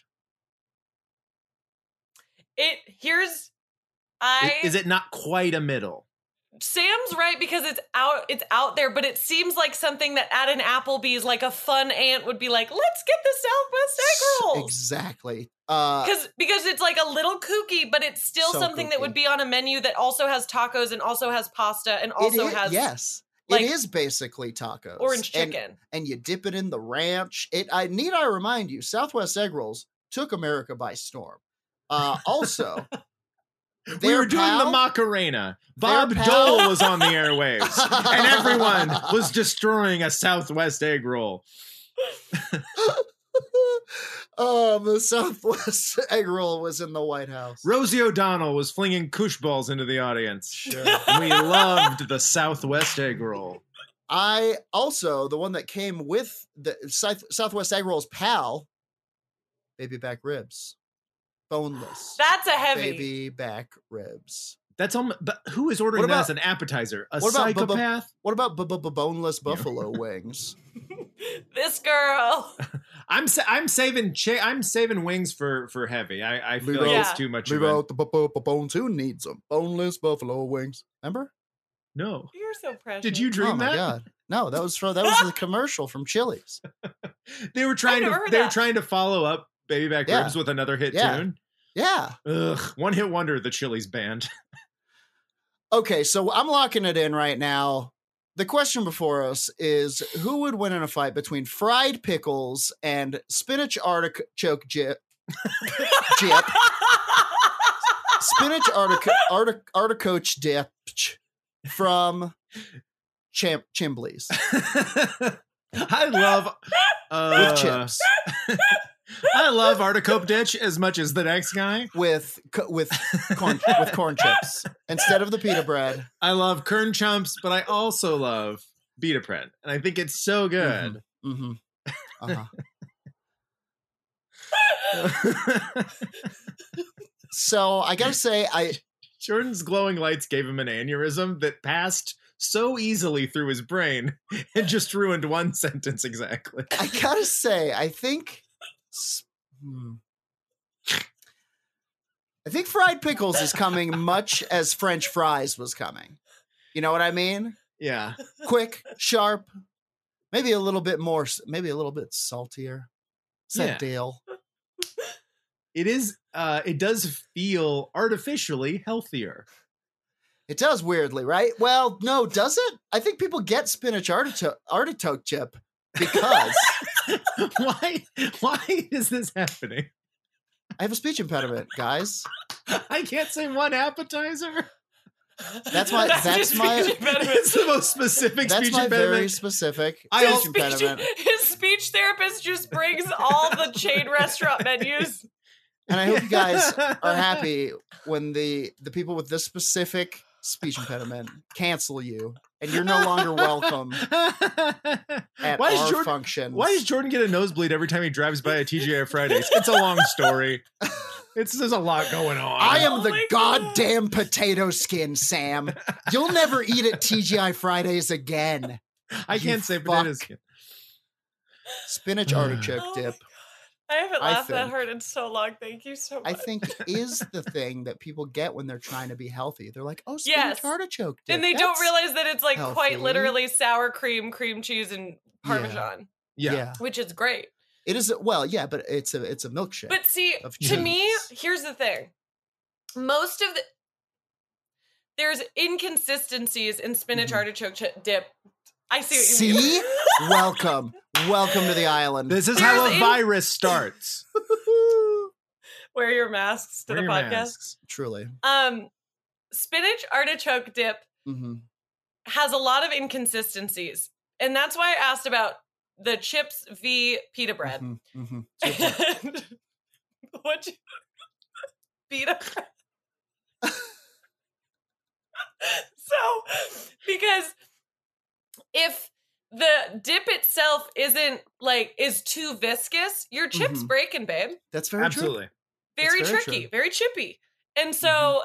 Is it not quite a middle? Sam's right because it's out there, but it seems like something that at an Applebee's, like a fun aunt would be like, let's get the Southwest egg rolls. Exactly. Because it's like a little kooky, but it's still something that would be on a menu that also has tacos and also has pasta and also has it is basically tacos. Orange chicken. And you dip it in the ranch. I remind you, Southwest egg rolls took America by storm. Also, we were doing the Macarena. Bob Dole was on the airwaves, and everyone was destroying a Southwest egg roll. The Southwest egg roll was in the White House. Rosie O'Donnell was flinging koosh balls into the audience. Sure. We loved the Southwest egg roll. I also, the one that came with the Southwest egg roll's pal, baby back ribs. Boneless. That's a heavy. Baby back ribs. That's but who is ordering that as an appetizer? A psychopath? What about boneless buffalo wings? This girl. I'm saving wings for heavy. I feel like it's too much. Leave out the bones. Who needs them? Boneless buffalo wings. Remember? No. You're so precious. Did you dream that? Oh my God. No, that was the commercial from Chili's. They were trying to follow up Baby Back Ribs with another hit tune. Yeah. Ugh. One hit wonder, the Chili's band. Okay, so I'm locking it in right now. The question before us is who would win in a fight between fried pickles and spinach artichoke jip? Spinach artichoke dip from Chimbley's I love with chips. I love artichoke ditch as much as the next guy with corn chips instead of the pita bread. I love kern chumps, but I also love pita bread, and I think it's so good. Mm-hmm. Uh-huh. So I gotta say, Jordan's glowing lights gave him an aneurysm that passed so easily through his brain and just ruined one sentence exactly. I gotta say, I think fried pickles is coming much as French fries was coming. You know what I mean? Yeah. Quick, sharp, maybe a little bit saltier. Said Dale. It is. It does feel artificially healthier. It does weirdly, right? Well, no, does it? I think people get spinach artichoke chip because Why is this happening? I have a speech impediment, guys. I can't say one appetizer. That's my It's the most specific that's speech my impediment. very specific His speech impediment. His speech therapist just brings all the chain restaurant menus. And I hope you guys are happy when the people with this specific speech impediment cancel you and you're no longer welcome at our functions. Why does Jordan get a nosebleed every time he drives by a TGI Fridays? It's a long story. There's a lot going on. I am the goddamn potato skin, Sam. You'll never eat at TGI Fridays again. I can't say potato skin. Spinach artichoke dip. I haven't laughed that hard in so long. Thank you so much. I think is the thing that people get when they're trying to be healthy. They're like, oh, spinach artichoke dip. And they don't realize that it's like quite literally sour cream cheese, and Parmesan. Yeah. Which is great. It is, well, yeah, but it's a milkshake. But see, to me, here's the thing. Most of there's inconsistencies in spinach artichoke dip. I see what you mean. Welcome to the island. This is how a virus starts. Wear your masks to the podcast. Masks. Truly. Spinach artichoke dip has a lot of inconsistencies. And that's why I asked about the chips v pita bread. What pita bread? So, because if the dip itself is too viscous, your chips breaking, babe. That's very absolutely true. Very tricky, very chippy. And so,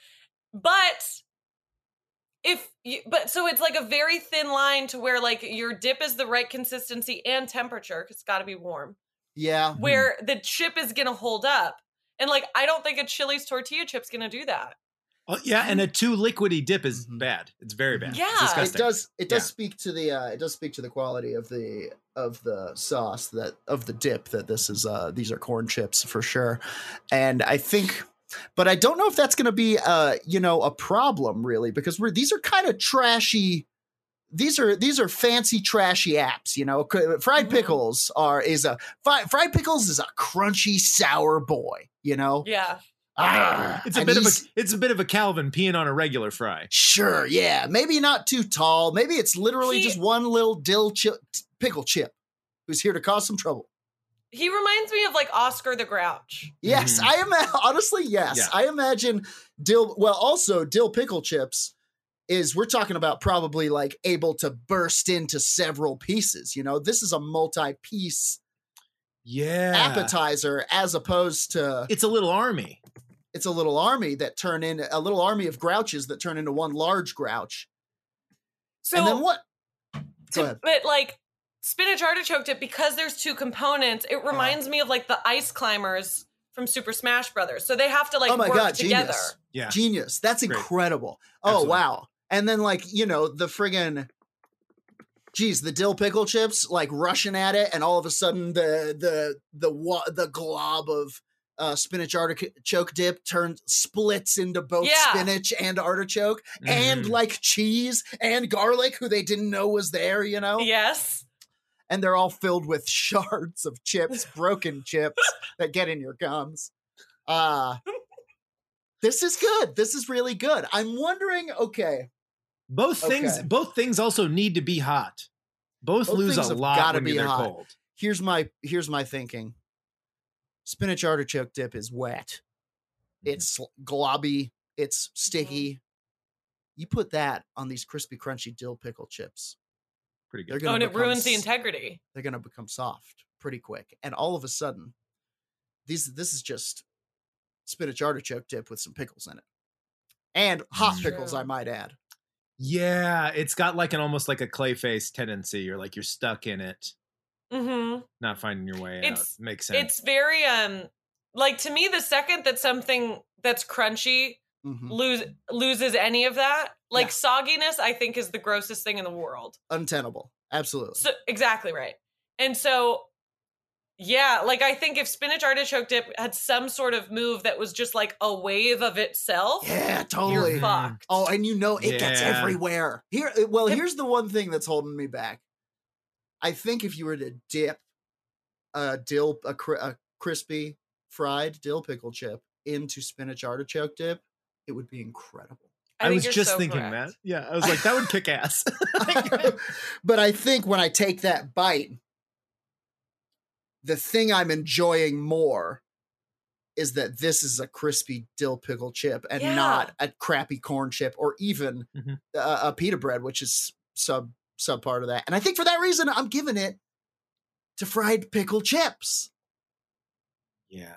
so it's like a very thin line to where like your dip is the right consistency and temperature, because it's got to be warm. Yeah. Where the chip is going to hold up. And like, I don't think a Chili's tortilla chip's going to do that. Oh, yeah, and a too liquidy dip is bad. It's very bad. Yeah, it's disgusting. It does speak to the quality of the sauce of the dip that this is. These are corn chips for sure, and I think, but I don't know if that's going to be a problem really, because these are kind of trashy. These are fancy trashy apps, Fried pickles is a crunchy sour boy, Yeah. It's a bit of a Calvin peeing on a regular fry. Sure, yeah. Maybe not too tall. Maybe it's literally just one little pickle chip who's here to cause some trouble. He reminds me of like Oscar the Grouch. Yes, honestly, yes. Yeah. I imagine dill pickle chips we're talking about probably like able to burst into several pieces. This is a multi-piece appetizer as opposed to it's a little army. It's a little army of grouches that turn into one large grouch. So, and then what? Go ahead. But like spinach artichoke dip, because there's two components, it reminds me of like the ice climbers from Super Smash Brothers. So they have to like work together. Genius. Yeah. Genius. That's incredible. Oh, absolutely. Wow. And then like, the friggin' the dill pickle chips like rushing at it, and all of a sudden the glob spinach artichoke dip splits into both spinach and artichoke and like cheese and garlic, who they didn't know was there, you know? Yes. And they're all filled with shards of chips, broken chips that get in your gums. This is good. This is really good. I'm wondering, Both things also need to be hot. Both lose a lot when they're cold. Here's my thinking. Spinach artichoke dip is wet. It's globby. It's sticky. You put that on these crispy, crunchy dill pickle chips. Pretty good. And it ruins the integrity. They're going to become soft pretty quick. And all of a sudden, this is just spinach artichoke dip with some pickles in it. And hot pickles, I might add. Yeah, it's got like almost like a Clayface tendency. You're stuck in it. Mm-hmm. Not finding your way out. Makes sense. It's very like, to me, the second that something that's crunchy loses any of that, like sogginess, I think is the grossest thing in the world. Untenable. Absolutely. So, exactly right. And so, yeah, like, I think if spinach artichoke dip had some sort of move that was just like a wave of itself, yeah, totally. You're fucked. Oh, and it gets everywhere. Here's the one thing that's holding me back. I think if you were to dip a crispy fried dill pickle chip into spinach artichoke dip, it would be incredible. I was just thinking that. Yeah, I was like, that would kick ass. But I think when I take that bite, the thing I'm enjoying more is that this is a crispy dill pickle chip and not a crappy corn chip or even a pita bread, which is sub part of that. And I think for that reason, I'm giving it to fried pickle chips. Yeah.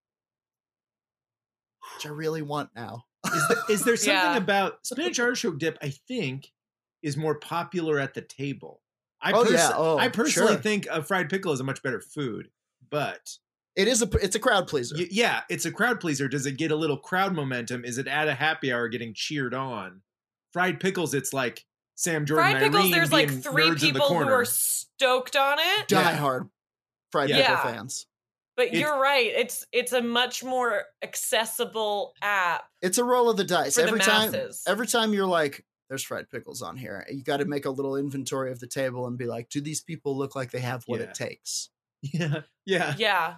Which I really want now. Is there something about spinach artichoke dip, I think, is more popular at the table? I personally think a fried pickle is a much better food, but it's a crowd pleaser. Yeah, it's a crowd pleaser. Does it get a little crowd momentum? Is it at a happy hour getting cheered on? Fried pickles, it's like Sam Jordan. Fried pickles, Irene there's like being 3 people who are stoked on it. Die hard fried pickle fans. But you're right. It's a much more accessible app. It's a roll of the dice. For the masses. Every time you're like, there's fried pickles on here, you got to make a little inventory of the table and be like, do these people look like they have what it takes? Yeah.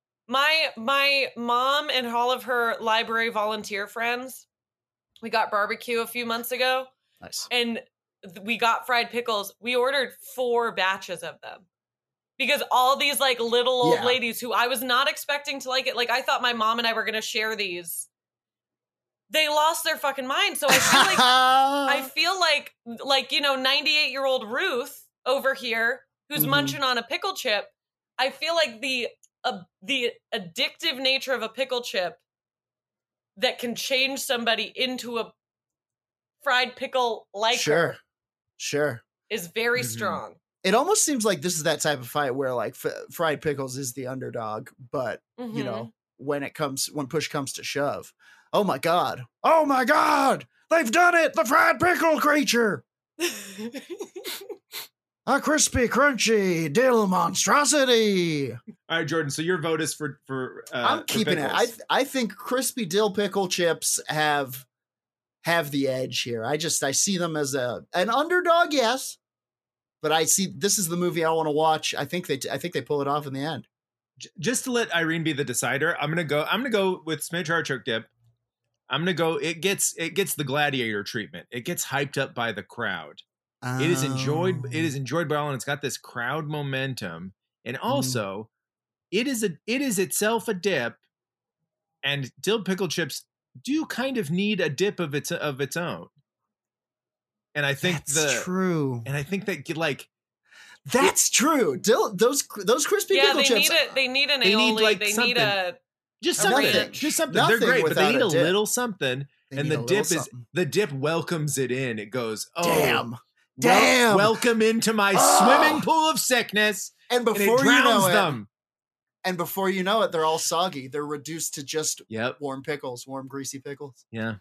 My mom and all of her library volunteer friends, we got barbecue a few months ago. Nice. And we got fried pickles. We ordered 4 batches of them. Because all these like little old ladies who I was not expecting to like it. Like, I thought my mom and I were going to share these. They lost their fucking mind. So I feel like, 98-year-old Ruth over here who's munching on a pickle chip. I feel like the addictive nature of a pickle chip that can change somebody into a fried pickle liker. Sure. Is very strong. It almost seems like this is that type of fight where like fried pickles is the underdog, but you know, when push comes to shove, oh my god, they've done it, the fried pickle creature. A crispy, crunchy dill monstrosity. All right, Jordan. So your vote is for I'm keeping it. I think crispy dill pickle chips have the edge here. I see them as an underdog, yes. But I see this is the movie I want to watch. I think they pull it off in the end. Just to let Irene be the decider, I'm gonna go with spinach artichoke dip. I'm gonna go. It gets the gladiator treatment. It gets hyped up by the crowd. It is enjoyed. It is enjoyed by all, and it's got this crowd momentum. And also, it is itself a dip. And dill pickle chips do kind of need a dip of its own. And I think that's true. And I think that like that's true. Those crispy pickle chips. They need an aioli. They need a just something. Just something. They're great, but they need a little something. And the dip welcomes it in. It goes, oh, damn. Welcome into my swimming pool of sickness. And before it drowns them. And before you know it, they're all soggy. They're reduced to just warm pickles, warm greasy pickles. Yeah.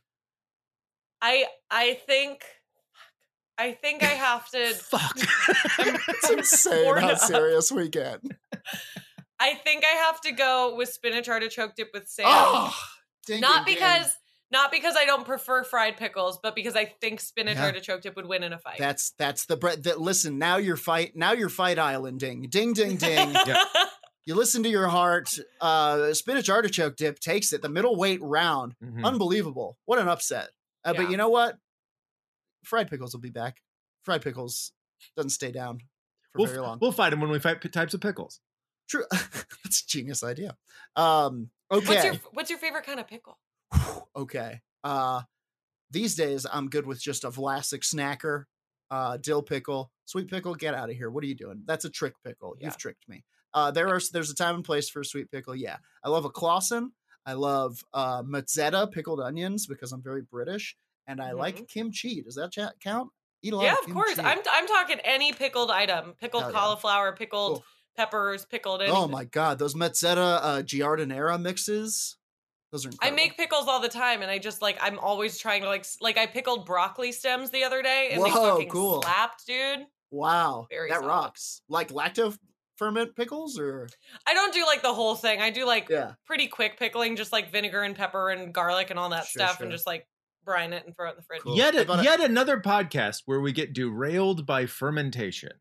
I think I have to. Fuck. It's insane how serious we get. I think I have to go with spinach artichoke dip with Sam. Oh, not because I don't prefer fried pickles, but because I think spinach artichoke dip would win in a fight. That's the bread that listen, now you're fight islanding. Ding ding ding. Yeah. You listen to your heart. Spinach artichoke dip takes it. The middleweight round. Mhm. Unbelievable. What an upset. But you know what? Fried pickles will be back. Fried pickles doesn't stay down for very long. We'll fight them when we fight types of pickles. True. That's a genius idea. Okay. What's your favorite kind of pickle? Okay. These days I'm good with just a Vlasic snacker, dill pickle, sweet pickle. Get out of here. What are you doing? That's a trick pickle. You've tricked me. There's a time and place for a sweet pickle. Yeah. I love a Clausen. I love Mazzetta pickled onions because I'm very British, and I like kimchi. Does that count? Eat a lot of course. I'm talking any pickled item. Pickled cauliflower, pickled peppers, pickled anything. Oh my god, those Mazzetta Giardiniera mixes. Those are incredible. I make pickles all the time, and I just I'm always trying to like I pickled broccoli stems the other day, and they fucking slapped, dude. Wow, Very that solid. rocks. Like lacto ferment pickles, or I don't do like the whole thing. I do pretty quick pickling, just like vinegar and pepper and garlic and all that stuff, and just like brine it and throw it in the fridge. Cool. Yet another podcast where we get derailed by fermentation.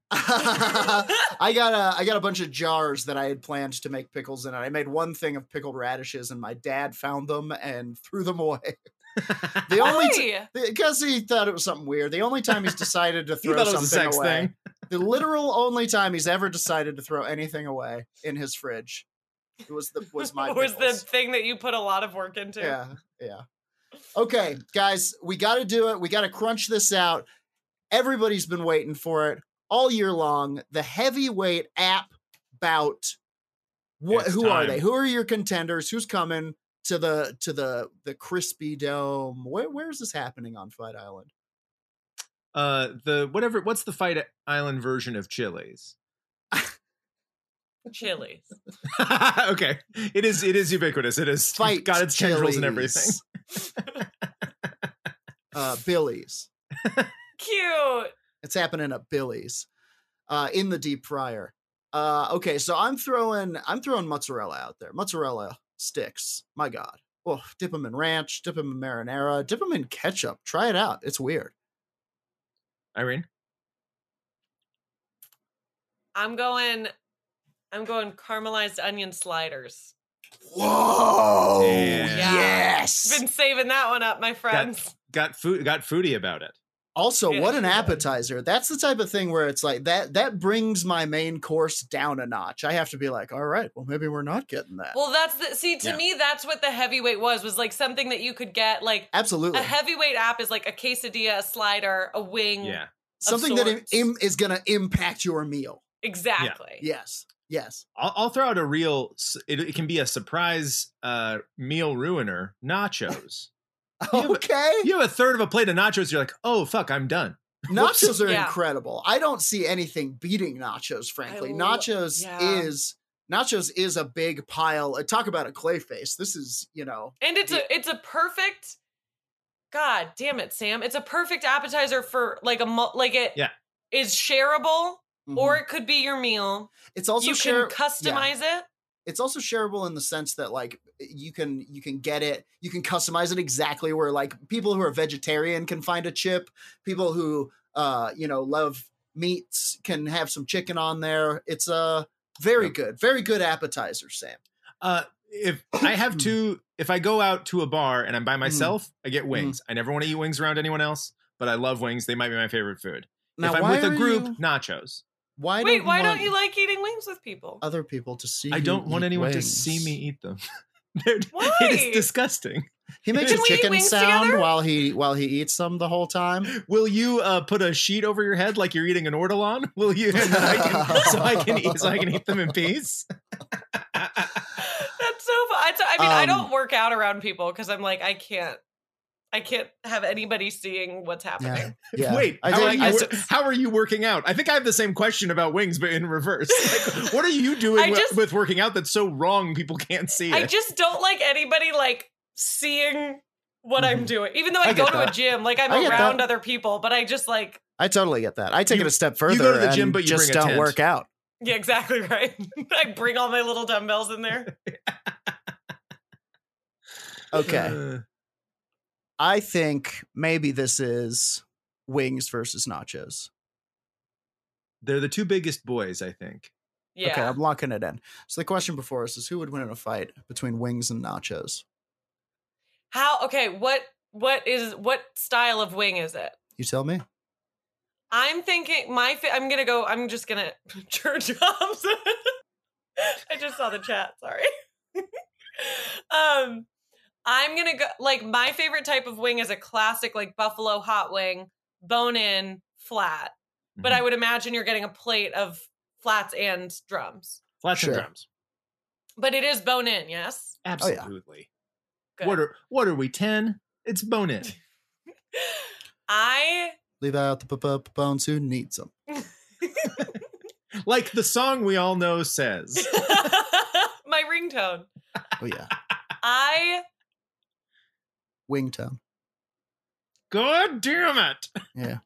I got a bunch of jars that I had planned to make pickles in. I made one thing of pickled radishes, and my dad found them and threw them away. The only because he thought it was something weird. The only time he's decided to throw something away. The literal only time he's ever decided to throw anything away in his fridge was my pickles. The thing that you put a lot of work into. Yeah. Okay, guys, we got to do it. We got to crunch this out. Everybody's been waiting for it all year long. The heavyweight app bout. Who are they? Who are your contenders? Who's coming to the Crispy Dome? Where's this happening on Fight Island? What's the Fight Island version of Chili's? Chili's. Okay. It is ubiquitous. It is got its tendrils and everything. Billy's. Cute. It's happening at Billy's. In the deep fryer. Okay, so I'm throwing mozzarella out there. Mozzarella sticks. My God. Oh, dip them in ranch, dip them in marinara, dip them in ketchup. Try it out. It's weird. Irene? I'm going caramelized onion sliders. Whoa! Damn. Yeah. Yes. Been saving that one up, my friends. Got foodie about it. Also, what an appetizer. That's the type of thing where it's like that brings my main course down a notch. I have to be like, all right, well, maybe we're not getting that. Well, to me, that's what the heavyweight was like something that you could get like. Absolutely. A heavyweight app is like a quesadilla, a slider, a wing. Yeah. Something that is going to impact your meal. Exactly. Yeah. Yes. I'll throw out a real, it can be a surprise meal ruiner, nachos. Okay. You have a third of a plate of nachos, you're like, oh, fuck, I'm done. Nachos are incredible. I don't see anything beating nachos, frankly. Nachos is a big pile. Talk about a clay face. This is, And it's a perfect, God damn it, Sam. It's a perfect appetizer for is shareable, or it could be your meal. It's also you can customize it. It's also shareable in the sense that like you can get it, you can customize it exactly where like people who are vegetarian can find a chip, people who love meats can have some chicken on there. It's a very good appetizer, Sam. If I have if I go out to a bar and I'm by myself, I get wings. I never want to eat wings around anyone else, but I love wings. They might be my favorite food. Now, if I'm with a group, nachos. Why don't you like eating wings with people? Other people to see. I don't want anyone to see me eat them. Why? It is disgusting. He makes a chicken sound while he eats them the whole time. Will you put a sheet over your head like you're eating an ortolan? Will you? So I can eat them in peace. That's so fun. I don't work out around people because I'm like I can't have anybody seeing what's happening. Yeah. Wait, how are you working out? I think I have the same question about wings, but in reverse. Like, what are you doing with working out that's so wrong people can't see it? I just don't like anybody like seeing what I'm doing. Even though I go to a gym, like I'm around other people, but I just like. I totally get that. I take it a step further. You go to the gym, but you just bring a don't tent. work out. Yeah, exactly right. I bring all my little dumbbells in there. Okay. I think maybe this is wings versus nachos. They're the two biggest boys, I think. Yeah. Okay, I'm locking it in. So the question before us is who would win in a fight between wings and nachos? What style of wing is it? You tell me. I'm thinking I'm just gonna church jobs. I just saw the chat, sorry. I'm gonna go, like, my favorite type of wing is a classic, like, buffalo hot wing, bone in, flat. Mm-hmm. But I would imagine you're getting a plate of flats and drums. Flats and drums. But it is bone in, yes? Absolutely. Oh, yeah. What are we, 10? It's bone in. Leave out the bones who needs them. Like the song we all know says. My ringtone. Oh, yeah. Wingtone. God damn it. Yeah.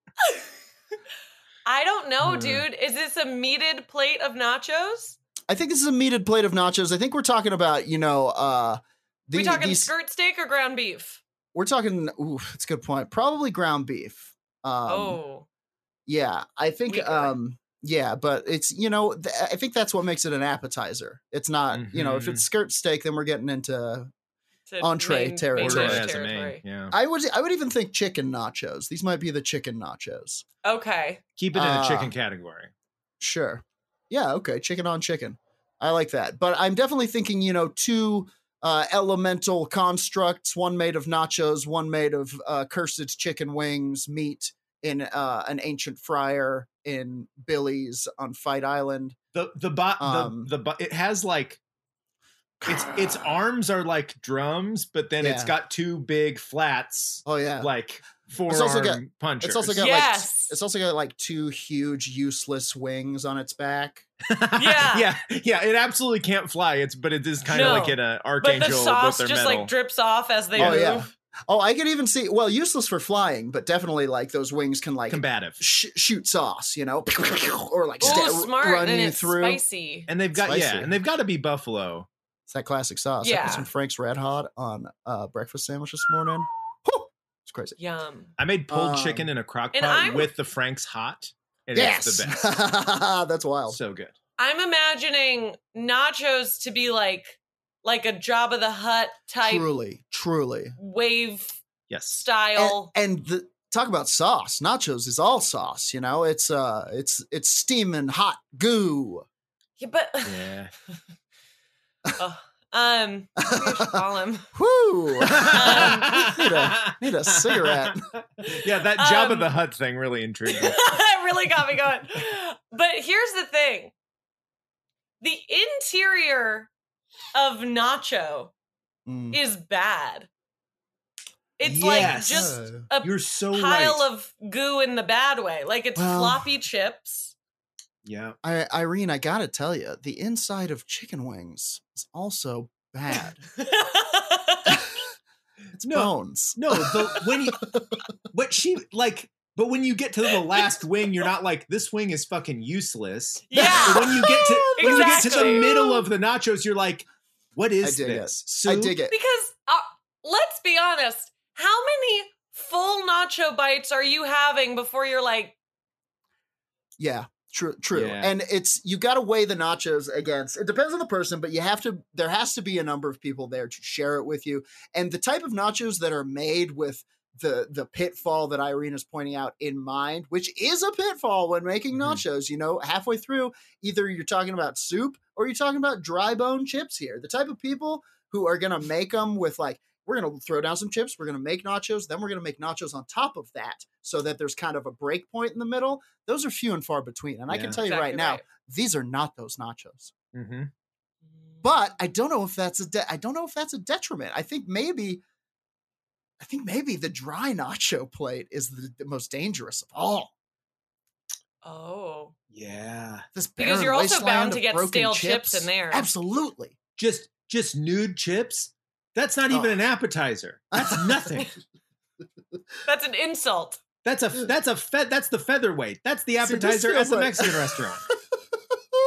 I don't know, dude. Is this a meated plate of nachos? I think this is a meated plate of nachos. I think we're talking about, we talking skirt steak or ground beef? We're talking, that's a good point. Probably ground beef. Yeah, I think, yeah, but it's, I think that's what makes it an appetizer. It's not, if it's skirt steak, then we're getting into entree territory. Yeah. I would even think chicken nachos. These might be the chicken nachos. Okay. Keep it in a chicken category. Sure. Yeah, okay. Chicken on chicken. I like that. But I'm definitely thinking, two elemental constructs, one made of nachos, one made of cursed chicken wings, meat in an ancient fryer in Billy's on Fight Island. It has like its arms are like drums, but then it's got two big flats. Oh yeah, like forearm punchers. It's also got like two huge useless wings on its back. yeah. It absolutely can't fly. But it is kind of like an archangel. But the sauce just metal. Like drips off as they move. Yeah. Oh, I could even see. Well, useless for flying, but definitely like those wings can like combative shoot sauce, or like smart run and you it's through. Spicy. And they've got and they've got to be buffalo. It's that classic sauce. Yeah. I put some Frank's Red Hot on breakfast sandwich this morning. Whew, it's crazy. Yum. I made pulled chicken in a crock pot with the Frank's Hot. And it's the best. That's wild. So good. I'm imagining nachos to be like a Jabba the Hutt type. Truly. Wave yes. style. And talk about sauce. Nachos is all sauce, it's steaming hot goo. Yeah, but yeah. I should call him. Whoo! Need a cigarette. Yeah, that Jabba the Hutt thing really intrigued me. It really got me going. But here's the thing. The interior of nacho is bad. It's like just a pile of goo in the bad way. Like it's floppy chips. Yeah. Irene, I gotta tell you, the inside of chicken wings is also bad. It's bones. No, but when you get to the last wing, you're not like, this wing is fucking useless. Yeah. But when you get to the middle of the nachos, you're like, what is this? I dig it. Because let's be honest, how many full nacho bites are you having before you're like, yeah. True. Yeah. And you got to weigh the nachos against, it depends on the person, but there has to be a number of people there to share it with you. And the type of nachos that are made with the pitfall that Irene is pointing out in mind, which is a pitfall when making nachos, halfway through, either you're talking about soup or you're talking about dry bone chips here. The type of people who are going to make them with like, we're going to throw down some chips, we're going to make nachos, then we're going to make nachos on top of that so that there's kind of a break point in the middle. Those are few and far between. And I can tell you right now, these are not those nachos. Mm-hmm. But I don't know if that's a detriment. I think maybe the dry nacho plate is the most dangerous of all. Oh. Yeah. Because you're also bound to get stale chips in there. Absolutely. Just nude chips? That's not even an appetizer. That's nothing. That's an insult. That's the featherweight. That's the appetizer at the Mexican restaurant.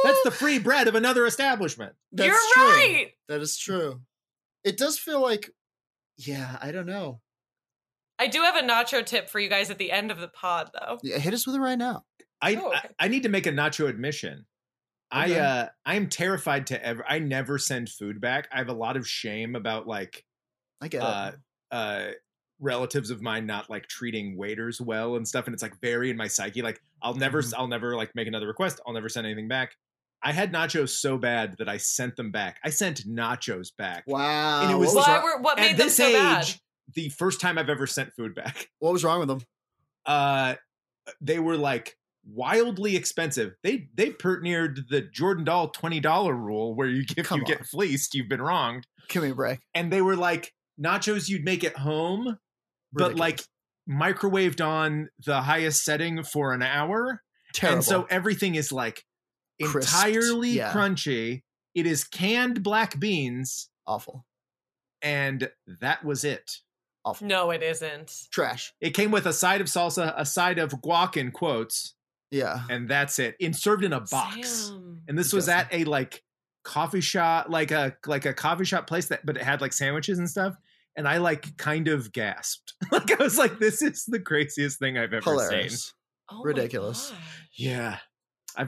That's the free bread of another establishment. That's You're true. right. That is true. It does feel like, yeah, I don't know. I do have a nacho tip for you guys at the end of the pod, though. Yeah, hit us with it right now. I need to make a nacho admission. Okay. I am terrified I never send food back. I have a lot of shame about like I get it. relatives of mine not like treating waiters well and stuff, and it's like very in my psyche. Like I'll never like make another request. I'll never send anything back. I had nachos so bad that I sent them back. I sent nachos back. Wow. And it was what made at them this so age, bad? the first time I've ever sent food back. What was wrong with them? They were like wildly expensive. They neared the Jordan Doll $20 rule where you get fleeced, you've been wronged. Give me a break. And they were like nachos you'd make at home, but like microwaved on the highest setting for an hour. Terrible. And so everything is like Crisped. entirely Yeah. crunchy. It is canned black beans, Awful. and that was it. Awful. No, it isn't. Trash. It came with a side of salsa, a side of guac in quotes, Yeah. and that's it. Served in a box. Sam. And this was at a like coffee shop, like a coffee shop place but it had like sandwiches and stuff. And I like kind of gasped. Like I was like, this is the craziest thing I've ever seen. Hilarious. Oh my Ridiculous. gosh. Yeah. I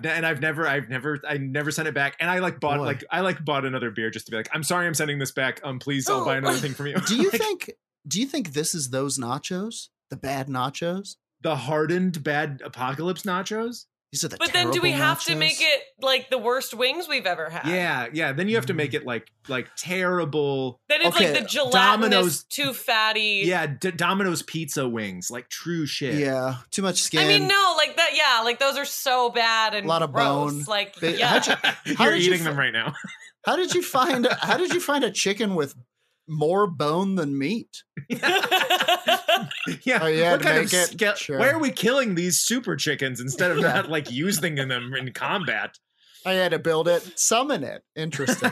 never sent it back. And I like bought Boy. bought another beer just to be like, I'm sorry I'm sending this back. Please I'll buy another thing from you. Do you Like, think this is those nachos? The bad nachos? the hardened bad apocalypse nachos? These are the But then do we terrible have to nachos? make it like the worst wings we've ever had? Yeah. Then you have to make it like terrible. Then it's Okay, like the gelatinous, Domino's- too fatty. Yeah, Domino's pizza wings, like true shit. Yeah. Too much skin. I mean, no, like that. Yeah, like those are so bad and A lot of gross. bone. Like, But yeah. How You're did you eating them right now. How did you find a chicken with more bone than meat? Yeah. Oh, you had What to kind make of it? sca- Sure. Why are we killing these super chickens instead of Yeah. not like using them in combat? I had to build it, summon it. Interesting.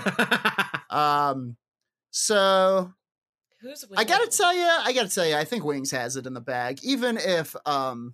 So Who's I gotta tell you, I think Wings has it in the bag. Even if and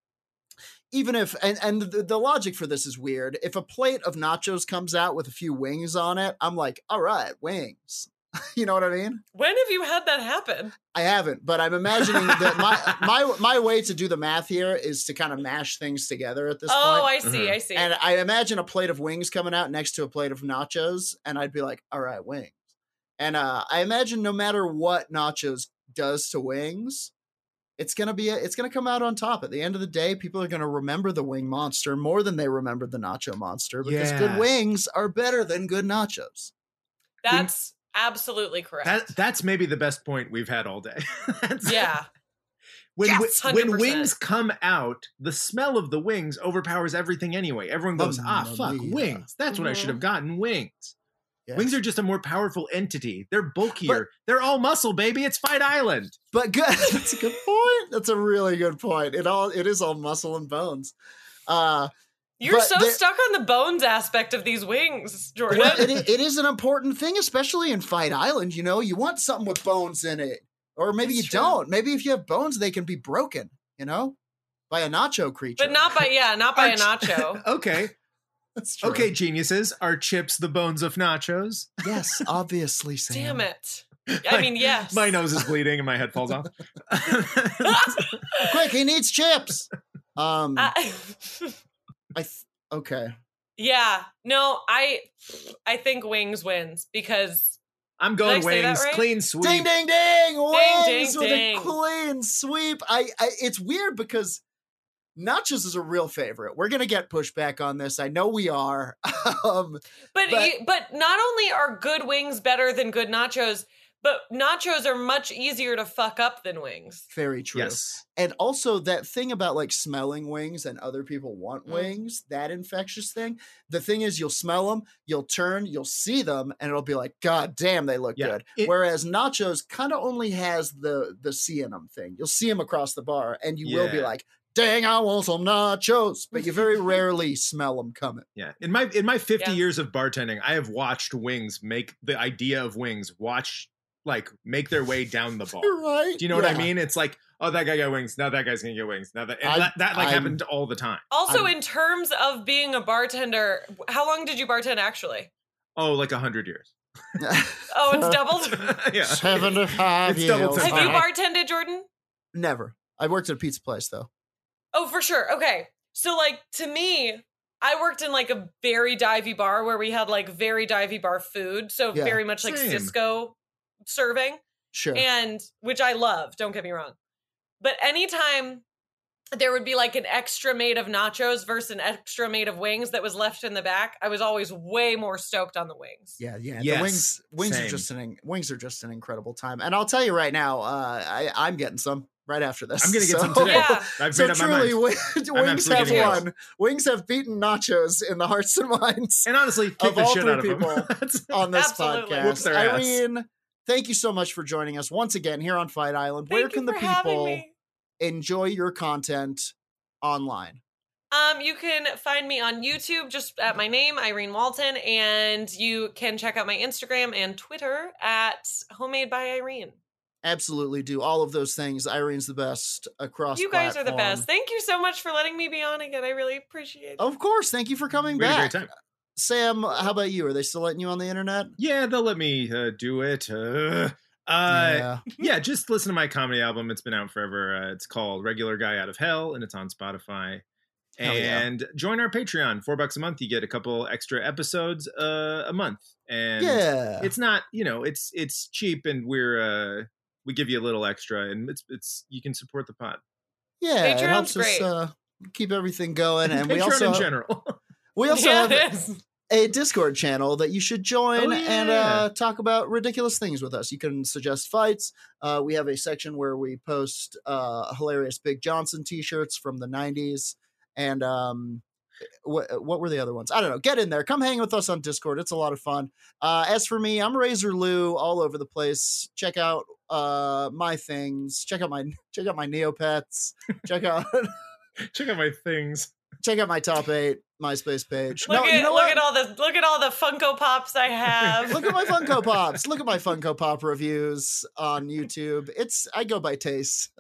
the logic for this is weird. If a plate of nachos comes out with a few wings on it, I'm like, all right, wings. You know what I mean? When have you had that happen? I haven't, but I'm imagining that my way to do the math here is to kind of mash things together at this Oh, point. I see. I see. And I imagine a plate of wings coming out next to a plate of nachos, and I'd be like, all right, wings. And I imagine no matter what nachos does to wings, it's gonna come out on top. At the end of the day, people are gonna remember the wing monster more than they remember the nacho monster because good Yeah. wings are better than good nachos. That's absolutely correct. That's maybe the best point we've had all day. Yeah. When, Yes, when 100%. wings come out, the smell of the wings overpowers everything anyway. Everyone goes, Mamma fuck, mia." wings. That's what I should have gotten, wings. Yes. Wings are just a more powerful entity. They're bulkier. They're all muscle, baby. It's Fight Island. But good. That's a good point. That's a really good point. It is all muscle and bones. You're But so there- stuck on the bones aspect of these wings, Jordan. Well, it is an important thing, especially in Fight Island. You know, you want something with bones in it, or maybe That's you true. don't. Maybe if you have bones, they can be broken. You know, by a nacho creature. But not by a nacho. Okay. That's true. Okay, geniuses. Are chips the bones of nachos? Yes, obviously, Sam. Damn it. I mean, yes. My nose is bleeding and my head falls off. Quick, he needs chips. Okay. Yeah. No, I think wings wins because I'm going Did I say that wings. right? Clean sweep. Ding, ding, ding! Wings ding, with ding. a clean sweep. It's weird because nachos is a real favorite. We're gonna get pushback on this. I know we are. but not only are good wings better than good nachos, but nachos are much easier to fuck up than wings. Very true. Yes. And also that thing about like smelling wings and other people want wings, that infectious thing. The thing is you'll smell them, you'll turn, you'll see them, and it'll be like, God damn, they look Yeah. good. Whereas nachos kind of only has the seeing them thing. You'll see them across the bar and you will be Yeah. like, dang, I want some nachos. But you very rarely smell them coming. Yeah. In my 50 Yeah. years of bartending, I have watched wings make the idea of wings, watch like make their way down the bar. Right. Do you know what I mean? It's like, oh, that guy got wings. Now that guy's gonna get wings. Now that happened all the time. Also, in terms of being a bartender, how long did you bartend actually? Oh, like 100 years. Oh, it's doubled? Yeah. 75 It's doubled years. since Have you then. bartended, Jordan? Never. I worked at a pizza place though. Oh, for sure. Okay. So like to me, I worked in like a very divey bar where we had like very divey bar food. So Yeah. very much like Same. Cisco serving. Sure. And which I love, don't get me wrong. But anytime there would be like an extra made of nachos versus an extra made of wings that was left in the back, I was always way more stoked on the wings. Yeah. Yes, The wings same. are just an incredible time. And I'll tell you right now, I'm getting some right after this. I'm gonna get So- some today. Yeah. I've So made up my truly, mind. wings have absolutely getting won. Wings have beaten nachos in the hearts and minds And honestly, kick of the all shit three out of them. people on this Absolutely. podcast. Whoop their ass. Irene, thank you so much for joining us once again here on Fight Island. Where Thank can you the for having people me. enjoy your content online? You can find me on YouTube just at my name, Irene Walton, and you can check out my Instagram and Twitter at Homemade by Irene. Absolutely do all of those things. Irene's the best across You guys are the platform. best. Thank you so much for letting me be on again. I really appreciate it. Of course. Thank you for coming We had a back. great time. Sam, how about you? Are they still letting you on the internet? Yeah, they'll let me do it. Yeah, just listen to my comedy album. It's been out forever. It's called Regular Guy Out of Hell, and it's on Spotify. Hell yeah. And join our Patreon. $4 a month. You get a couple extra episodes a month. And Yeah. it's not, it's cheap, and we give you a little extra, and it's you can support the pod. Yeah, it Patreon's helps us great. keep everything going. And Patreon we also in general. we also Yeah, have it is. a Discord channel that you should join Oh, yeah. and talk about ridiculous things with us. You can suggest fights. We have a section where we post hilarious Big Johnson t-shirts from the 90s. And what were the other ones? I don't know. Get in there. Come hang with us on Discord. It's a lot of fun. As for me, I'm Razor Lou all over the place. Check out my things. Check out my Neopets. Check out Check out my things. check out my top 8 MySpace page. Look you know what? at all the Funko Pops I have. Look at my Funko Pops. Look at my Funko Pop reviews on YouTube. I go by taste.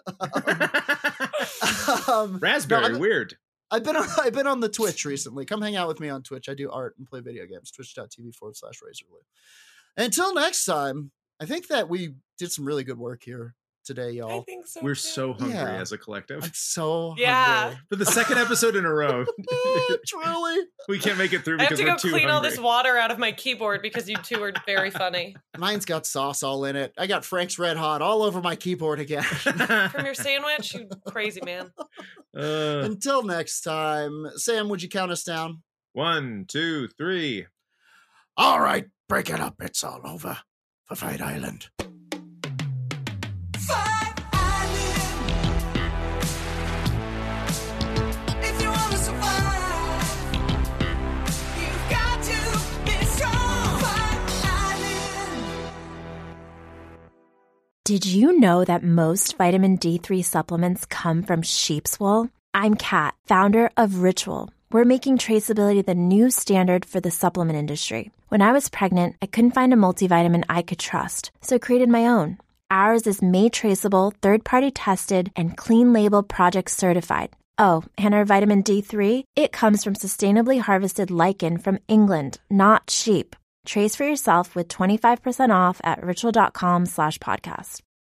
Raspberry, no, weird. I've been on the Twitch recently. Come hang out with me on Twitch. I do art and play video games. Twitch.tv/RazorLou. Until next time, I think that we did some really good work here today, I y'all. think so. We're too. so hungry Yeah. as a collective. I'm so Yeah. hungry. For the second episode in a row, Truly. we can't make it through I have because to we're go too clean all hungry. this water out of my keyboard because you two are very funny. Mine's got sauce all in it. I got Frank's Red Hot all over my keyboard again. From your sandwich, you crazy man. Until next time, Sam, would you count us down? 1, 2, 3. All right, break it up. It's all over for Fight Island. Fight Island. If you want to survive, you've got to be strong. Fight Island. Did you know that most vitamin D3 supplements come from sheep's wool? I'm Kat, founder of Ritual. We're making traceability the new standard for the supplement industry. When I was pregnant, I couldn't find a multivitamin I could trust, so I created my own. Ours is made traceable, third-party tested, and clean label project certified. Oh, and our vitamin D3? It comes from sustainably harvested lichen from England, not sheep. Trace for yourself with 25% off at ritual.com/podcast.